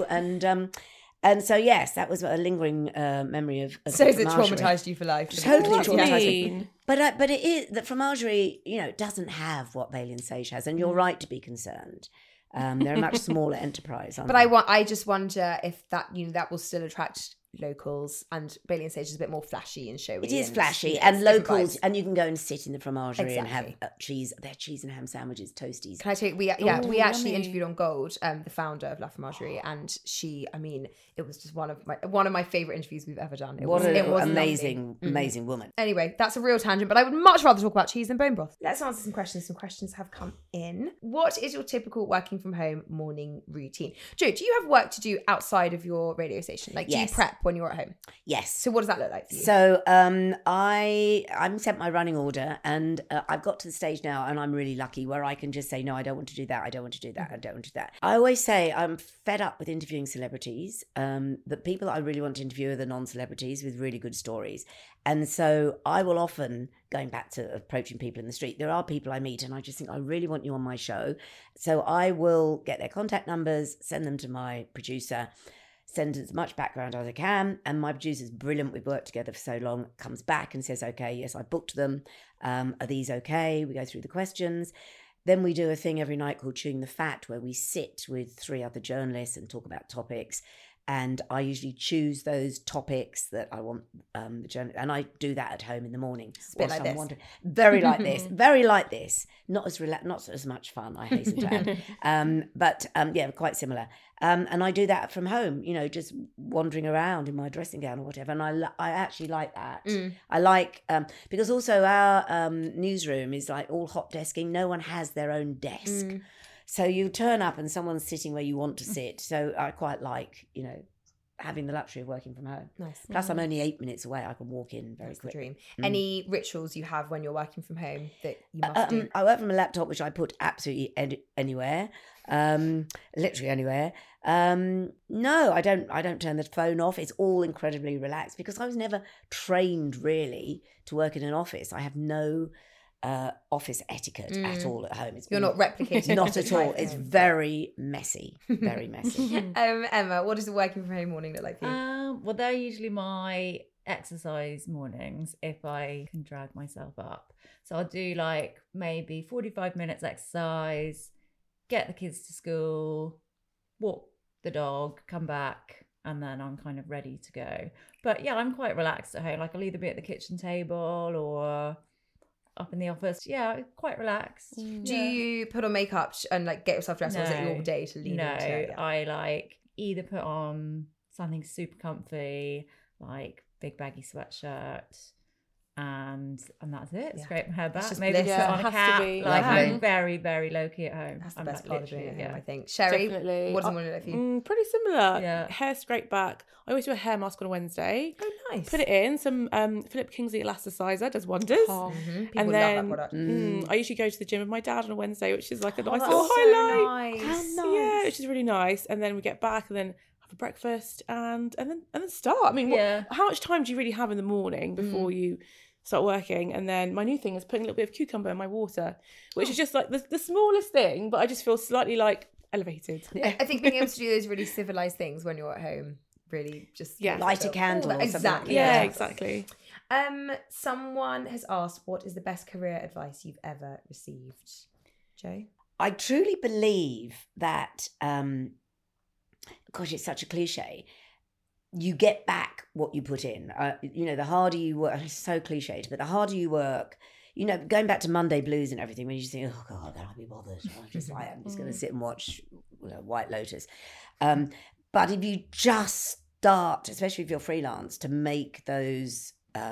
And so, yes, that was a lingering memory of So has it traumatised you for life? Totally traumatised. But it is, the Fromagerie, doesn't have what Bailey and Sage has. And you're right to be concerned. They're a much smaller enterprise. But I just wonder if that, that will still attract locals, and Bailey and Sage is a bit more flashy and showy. It is flashy, and locals, and you can go and sit in the Fromagerie and have their cheese and ham sandwiches, toasties. Can I take? We actually interviewed on Gold the founder of La Fromagerie, and she, it was just one of my favourite interviews we've ever done. It was amazing woman. Anyway, that's a real tangent, but I would much rather talk about cheese than bone broth. Let's answer some questions. Some questions have come in. What is your typical working from home morning routine? Jo, do you have work to do outside of your radio station? Like, do you prep when you're at home? Yes. So what does that look like for you? So I'm sent my running order, and I've got to the stage now, and I'm really lucky where I can just say, no, I don't want to do that. I don't want to do that. I don't want to do that. I always say I'm fed up with interviewing celebrities. The people I really want to interview are the non-celebrities with really good stories. And so I will often, going back to approaching people in the street, there are people I meet and I just think, I really want you on my show. So I will get their contact numbers, send them to my producer, send as much background as I can, and my producer's brilliant. We've worked together for so long, comes back and says, okay, yes, I booked them. Are these okay? We go through the questions. Then we do a thing every night called Chewing the Fat, where we sit with 3 other journalists and talk about topics. And I usually choose those topics that I want the journal, and I do that at home in the morning. It's a bit like this. Very like this. Very like this. Not as much fun, I hasten to add. But quite similar. And I do that from home, just wandering around in my dressing gown or whatever. And I actually like that. I like, because also our newsroom is like all hot desking. No one has their own desk. So you turn up and someone's sitting where you want to sit. So I quite like, having the luxury of working from home. Nice. Plus I'm only 8 minutes away. I can walk in very quickly. Dream. Any rituals you have when you're working from home that you must do? I work from a laptop, which I put absolutely anywhere. Literally anywhere. No, I don't turn the phone off. It's all incredibly relaxed because I was never trained really to work in an office. I have no office etiquette at all at home. You're not replicating. Not at all. It's very messy. Very messy. Emma, what does the working from home morning look like for you? Well, they're usually my exercise mornings if I can drag myself up. So I'll do like maybe 45 minutes exercise, get the kids to school, walk the dog, come back, and then I'm kind of ready to go. But yeah, I'm quite relaxed at home. Like I'll either be at the kitchen table or up in the office. Yeah, quite relaxed. Do you put on makeup and like get yourself dressed, or is it your day to lean into? No, I like either put on something super comfy, like big baggy sweatshirt, and that's it. Yeah. Scrape my hair back. just Maybe bliss. put on It a has cap. to be. Like Yeah. I'm very, very low key at home. That's the I'm best like part of literally, doing it at home, yeah. I think. Sherry, Definitely. what does one look for you? Pretty similar. Yeah. Hair straight back. I always do a hair mask on a Wednesday. Oh, nice. Put it in. Some Philip Kingsley elasticizer does wonders. People And love then that product. I usually go to the gym with my dad on a Wednesday, which is like a nice that's little so highlight. nice. Yeah, which is really nice. And then we get back and then have a breakfast and then start. I mean, how much time do you really have in the morning before you start working? And then my new thing is putting a little bit of cucumber in my water, which is just like the smallest thing, but I just feel slightly like elevated. I think being able to do those really civilized things when you're at home really just Light a candle. Or exactly. Yeah, exactly. Someone has asked, what is the best career advice you've ever received? Joe? I truly believe that, gosh, it's such a cliche. You get back what you put in. The harder you work, it's so cliched, but the harder you work, going back to Monday blues and everything, when you just think, oh God, I can't be bothered. I'm just going to sit and watch White Lotus. But if you just start, especially if you're freelance, to make those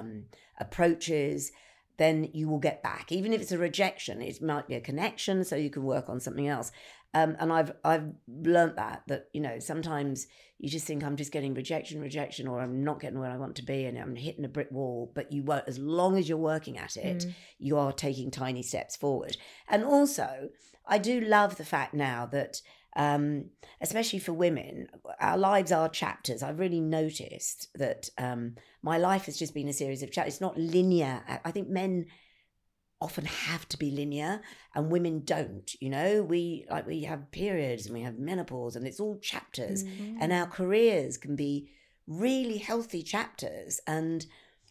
approaches, then you will get back. Even if it's a rejection, it might be a connection, so you can work on something else. And I've learnt that sometimes you just think I'm just getting rejection, or I'm not getting where I want to be, and I'm hitting a brick wall. But you work, as long as you're working at it, you are taking tiny steps forward. And also, I do love the fact now that, especially for women, our lives are chapters. I've really noticed that my life has just been a series of chapters. It's not linear. I think men often have to be linear and women don't. We have periods and we have menopause, and it's all chapters. And our careers can be really healthy chapters. And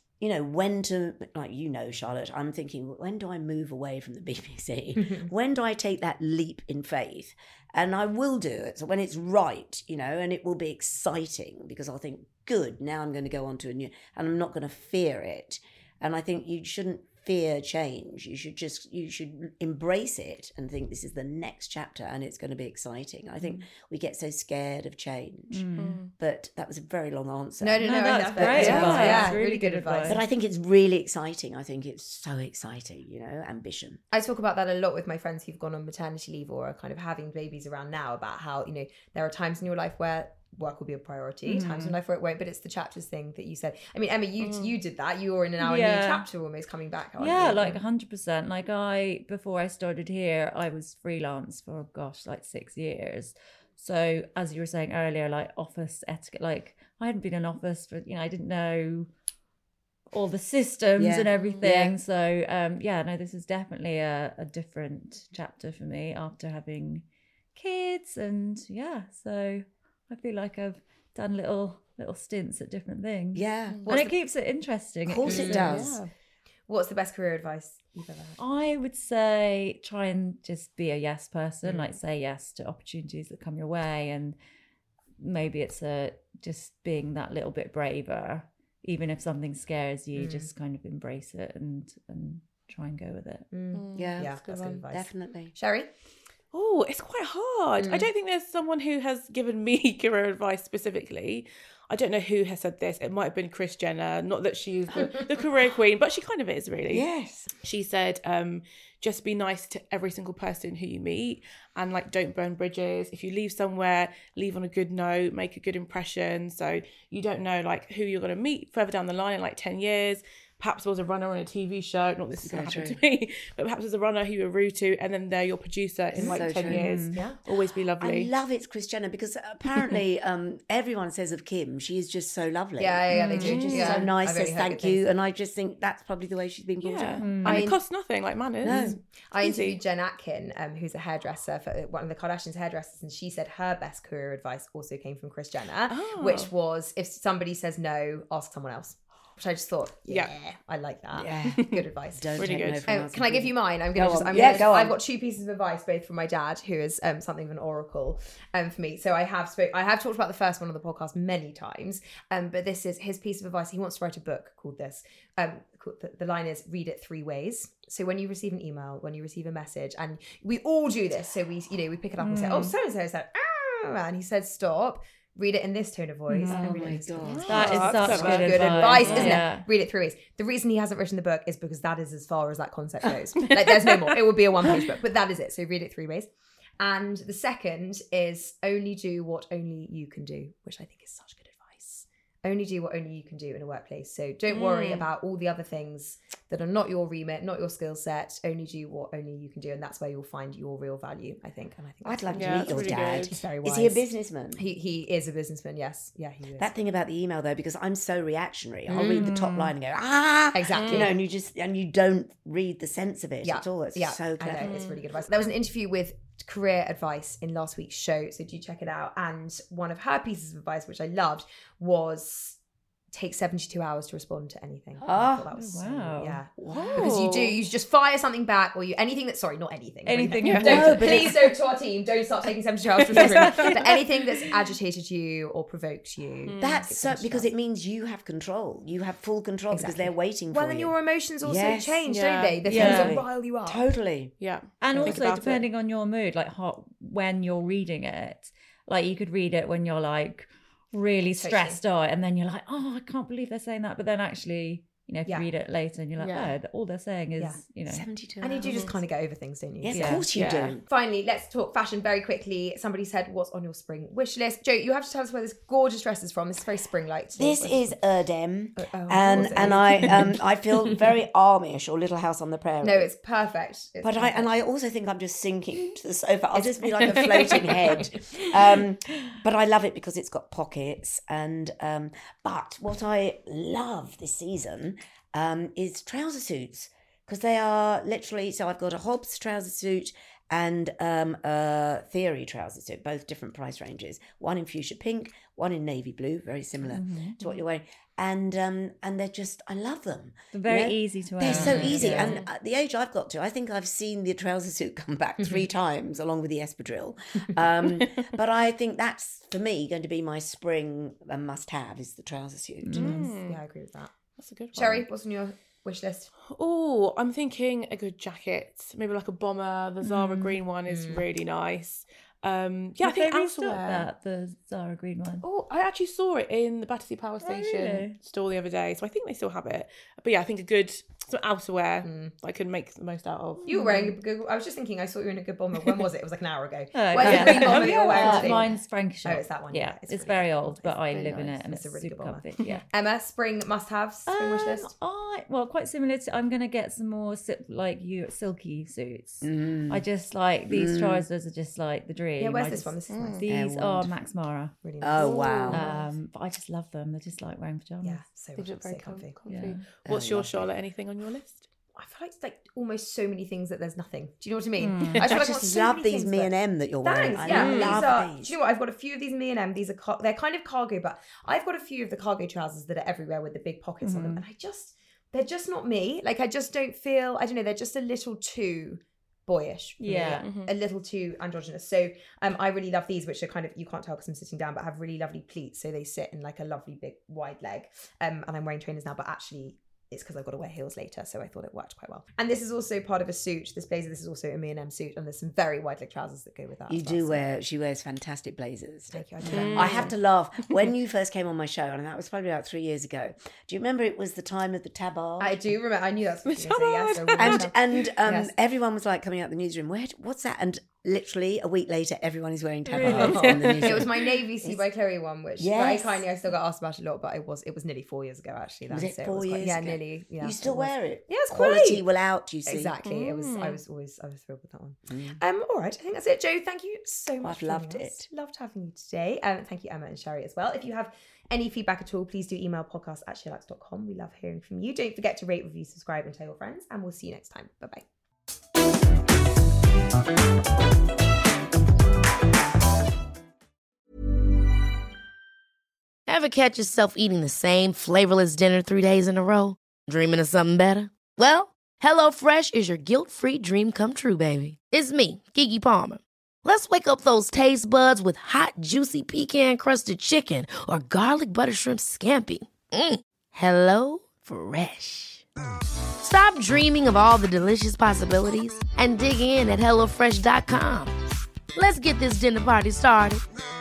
when to, Charlotte, I'm thinking, when do I move away from the BBC? When do I take that leap in faith? And I will do it. So when it's right, and it will be exciting, because I'll think, good, now I'm going to go on to a new, and I'm not going to fear it. And I think you shouldn't fear change. You should embrace it and think this is the next chapter and it's going to be exciting. I think we get so scared of change. But that was a very long answer. No, that's great. Yeah, It's really good advice. But I think it's really exciting. I think it's so exciting, ambition. I talk about that a lot with my friends who've gone on maternity leave or are kind of having babies around now, about how, there are times in your life where work will be a priority, times in life where it won't, but it's the chapters thing that you said. I mean, Emma, you did that. You were in an hour new chapter almost coming back. Yeah, like 100%. Like before I started here, I was freelance for, like 6 years. So as you were saying earlier, like office etiquette, like I hadn't been in office for, I didn't know all the systems and everything. Yeah. So this is definitely a different chapter for me after having kids. And so I feel like I've done little stints at different things. Yeah. And it keeps it interesting. Of course it does. Yeah. What's the best career advice you've ever had? I would say try and just be a yes person, like say yes to opportunities that come your way. And maybe it's just being that little bit braver. Even if something scares you, just kind of embrace it and try and go with it. Yeah, that's good advice. Definitely. Sherry? Oh, it's quite hard. I don't think there's someone who has given me career advice specifically. I don't know who has said this. It might have been Kris Jenner. Not that she's the career queen, but she kind of is, really. Yes. She said, just be nice to every single person who you meet, and like don't burn bridges. If you leave somewhere, leave on a good note, make a good impression. So you don't know like who you're going to meet further down the line in like 10 years. Perhaps there was a runner on a TV show. Not this is going to happen to me, but perhaps there's a runner who you're rude to, and then they're your producer in like 10 years. Yeah. Always be lovely. I love it's Kris Jenner, because apparently everyone says of Kim, she is just so lovely. Yeah, they do. She's just so nice, says thank you. And I just think that's probably the way she's been brought up. And it costs nothing, like manners. No. I interviewed Jen Atkin, who's a hairdresser for one of the Kardashians' hairdressers, and she said her best career advice also came from Kris Jenner, which was, if somebody says no, ask someone else. Which I just thought, I like that. Yeah. Good advice. Don't really good. Can I give you mine? Go on. I've got two pieces of advice, both from my dad, who is something of an oracle for me. So I have talked about the first one on the podcast many times, but this is his piece of advice. He wants to write a book called this. The line is, read it 3 ways. So when you receive an email, when you receive a message, and we all do this, so we pick it up and say, oh, so-and-so said, and he said, stop. read it in this tone of voice. Oh and read my it in God. That is that's such good good advice, isn't Yeah. it? Read it 3 ways. The reason he hasn't written the book is because that is as far as that concept goes. Like, there's no more. It would be a 1-page book, but that is it. So read it 3 ways. And the second is only do what only you can do, which I think is such good advice. Only do what only you can do in a workplace. So don't worry about all the other things that are not your remit, not your skill set. Only do what only you can do, and that's where you'll find your real value, I think. And I think I'd love to Yeah, meet your that's really dad. good. he's very Is wise. he a businessman? He is a businessman, yes. Yeah, he is. That thing about the email though, because I'm so reactionary, I'll read the top line and go, Exactly. you know, and you don't read the sense of it at all. It's so I clever. know, it's really good advice. There was an interview with Career Advice in last week's show, so do check it out. And one of her pieces of advice, which I loved, was take 72 hours to respond to anything. And I thought that was wow. Because you just fire something back, or you anything that not anything. Anything. Don't, No, but please don't, to our team, don't start taking 72 hours to respond. But anything that's agitated you or provoked you. That's so, because it means you have control. You have full control because they're waiting for Well, you. then your emotions also Yes. change, Yeah. don't they? The Yeah. things that rile you up. Totally. Yeah. And Think also about it. depending on your mood, like when you're reading it, like you could read it when you're like really stressed out, and then you're like, oh, I can't believe they're saying that. But then actually, you know, if you read it later and you're like, oh, all they're saying is, you know. 72 And you do just kind of get over things, don't you? Yes, of course you do. Finally, let's talk fashion very quickly. Somebody said, what's on your spring wish list? Joe, you have to tell us where this gorgeous dress is from. This is very spring-like today. This is Erdem, awesome. and I feel very Amish or Little House on the Prairie. No, it's perfect. It's But perfect. I also think I'm just sinking to the sofa. I'll just be like a floating head. But I love it because it's got pockets. And but what I love this season is trouser suits, because they are literally. So I've got a Hobbs trouser suit and a Theory trouser suit, both different price ranges. One in fuchsia pink, one in navy blue, very similar to what you're wearing. And they're just, I love them. They're very easy to wear. They're so easy. Yeah. And at the age I've got to, I think I've seen the trouser suit come back 3 times along with the espadrille. But I think that's, for me, going to be my spring must-have is the trouser suit. Yeah, I agree with that. That's a good one. Sherry, what's on your wish list? Oh, I'm thinking a good jacket, maybe like a bomber. The Zara green one is really nice. Yeah, I think they restocked outerwear. that, the Zara green one. Oh, I actually saw it in the Battersea Power Station really? store the other day, so I think they still have it. But yeah, I think a good some outerwear I can make the most out of. You were wearing a good, I was just thinking, I saw you in a good bomber. When was it? It was like an hour ago. Oh, Where's yeah. the green bomber that you're wearing today? Mine's Frankshire. Oh, it's that one, yeah. It's, It's very really old, but I live in nice. it, and It's it's, a really super good bomber. comfy. Yeah. Emma, spring must-haves, spring wish list? Well, quite similar to, I'm going to get some more silky suits. I just like, these trousers are just like the dream. Yeah, where's I this just- one? This is nice. These are Max Mara. Really nice. Oh, wow. But I just love them. They're just like wearing pajamas. Yeah, so They much look very so comfy. comfy. What's your Charlotte? Anything on your list? I feel like it's like almost so many things that there's nothing. Do you know what I mean? I feel I like I've got just so love many these things Me that- and M that you're wearing. Thanks. I Yeah, love these. Do you know what? I've got a few of these Me and M. These are they're kind of cargo, but I've got a few of the cargo trousers that are everywhere with the big pockets on them, and they're just not me. Like I just don't feel. I don't know. They're just a little too boyish. For me, a little too androgynous. So I really love these, which are kind of, you can't tell because I'm sitting down, but have really lovely pleats. So they sit in like a lovely big wide leg. And I'm wearing trainers now, but actually it's because I've got to wear heels later, so I thought it worked quite well. And this is also part of a suit. This blazer, this is also a M&M suit, and there's some very wide leg trousers that go with that. You as do well, wear, she wears fantastic blazers. Thank you. I do that. I have to laugh. When you first came on my show, and that was probably about 3 years ago, do you remember it was the time of the tabard? I do remember. I knew that's what you were going to say. Yes, And everyone was like coming out the newsroom, what's that? And literally a week later, everyone is wearing tabards in the newsroom. it was my Navy Sea by Chloe one, which Yes. very kindly I still got asked about a lot, but it was nearly 4 years ago actually. Was it so 4 years Yeah, ago? nearly. Yeah, You still wear it? Yeah, it's Quality great. will out, you see. Exactly. It was. I was thrilled with that one. All right. I think that's it, Joe. Thank you so much. I've for loved joining us. it. Loved having you today. Thank you, Emma and Sherry, as well. If you have any feedback at all, please do email podcast@sherlock.com. We love hearing from you. Don't forget to rate, review, subscribe, and tell your friends. And we'll see you next time. Bye bye. Ever catch yourself eating the same flavorless dinner 3 days in a row? Dreaming of something better? Well, HelloFresh is your guilt-free dream come true, baby. It's me, Keke Palmer. Let's wake up those taste buds with hot, juicy pecan-crusted chicken or garlic butter shrimp scampi. Hello Fresh. Stop dreaming of all the delicious possibilities and dig in at HelloFresh.com. Let's get this dinner party started.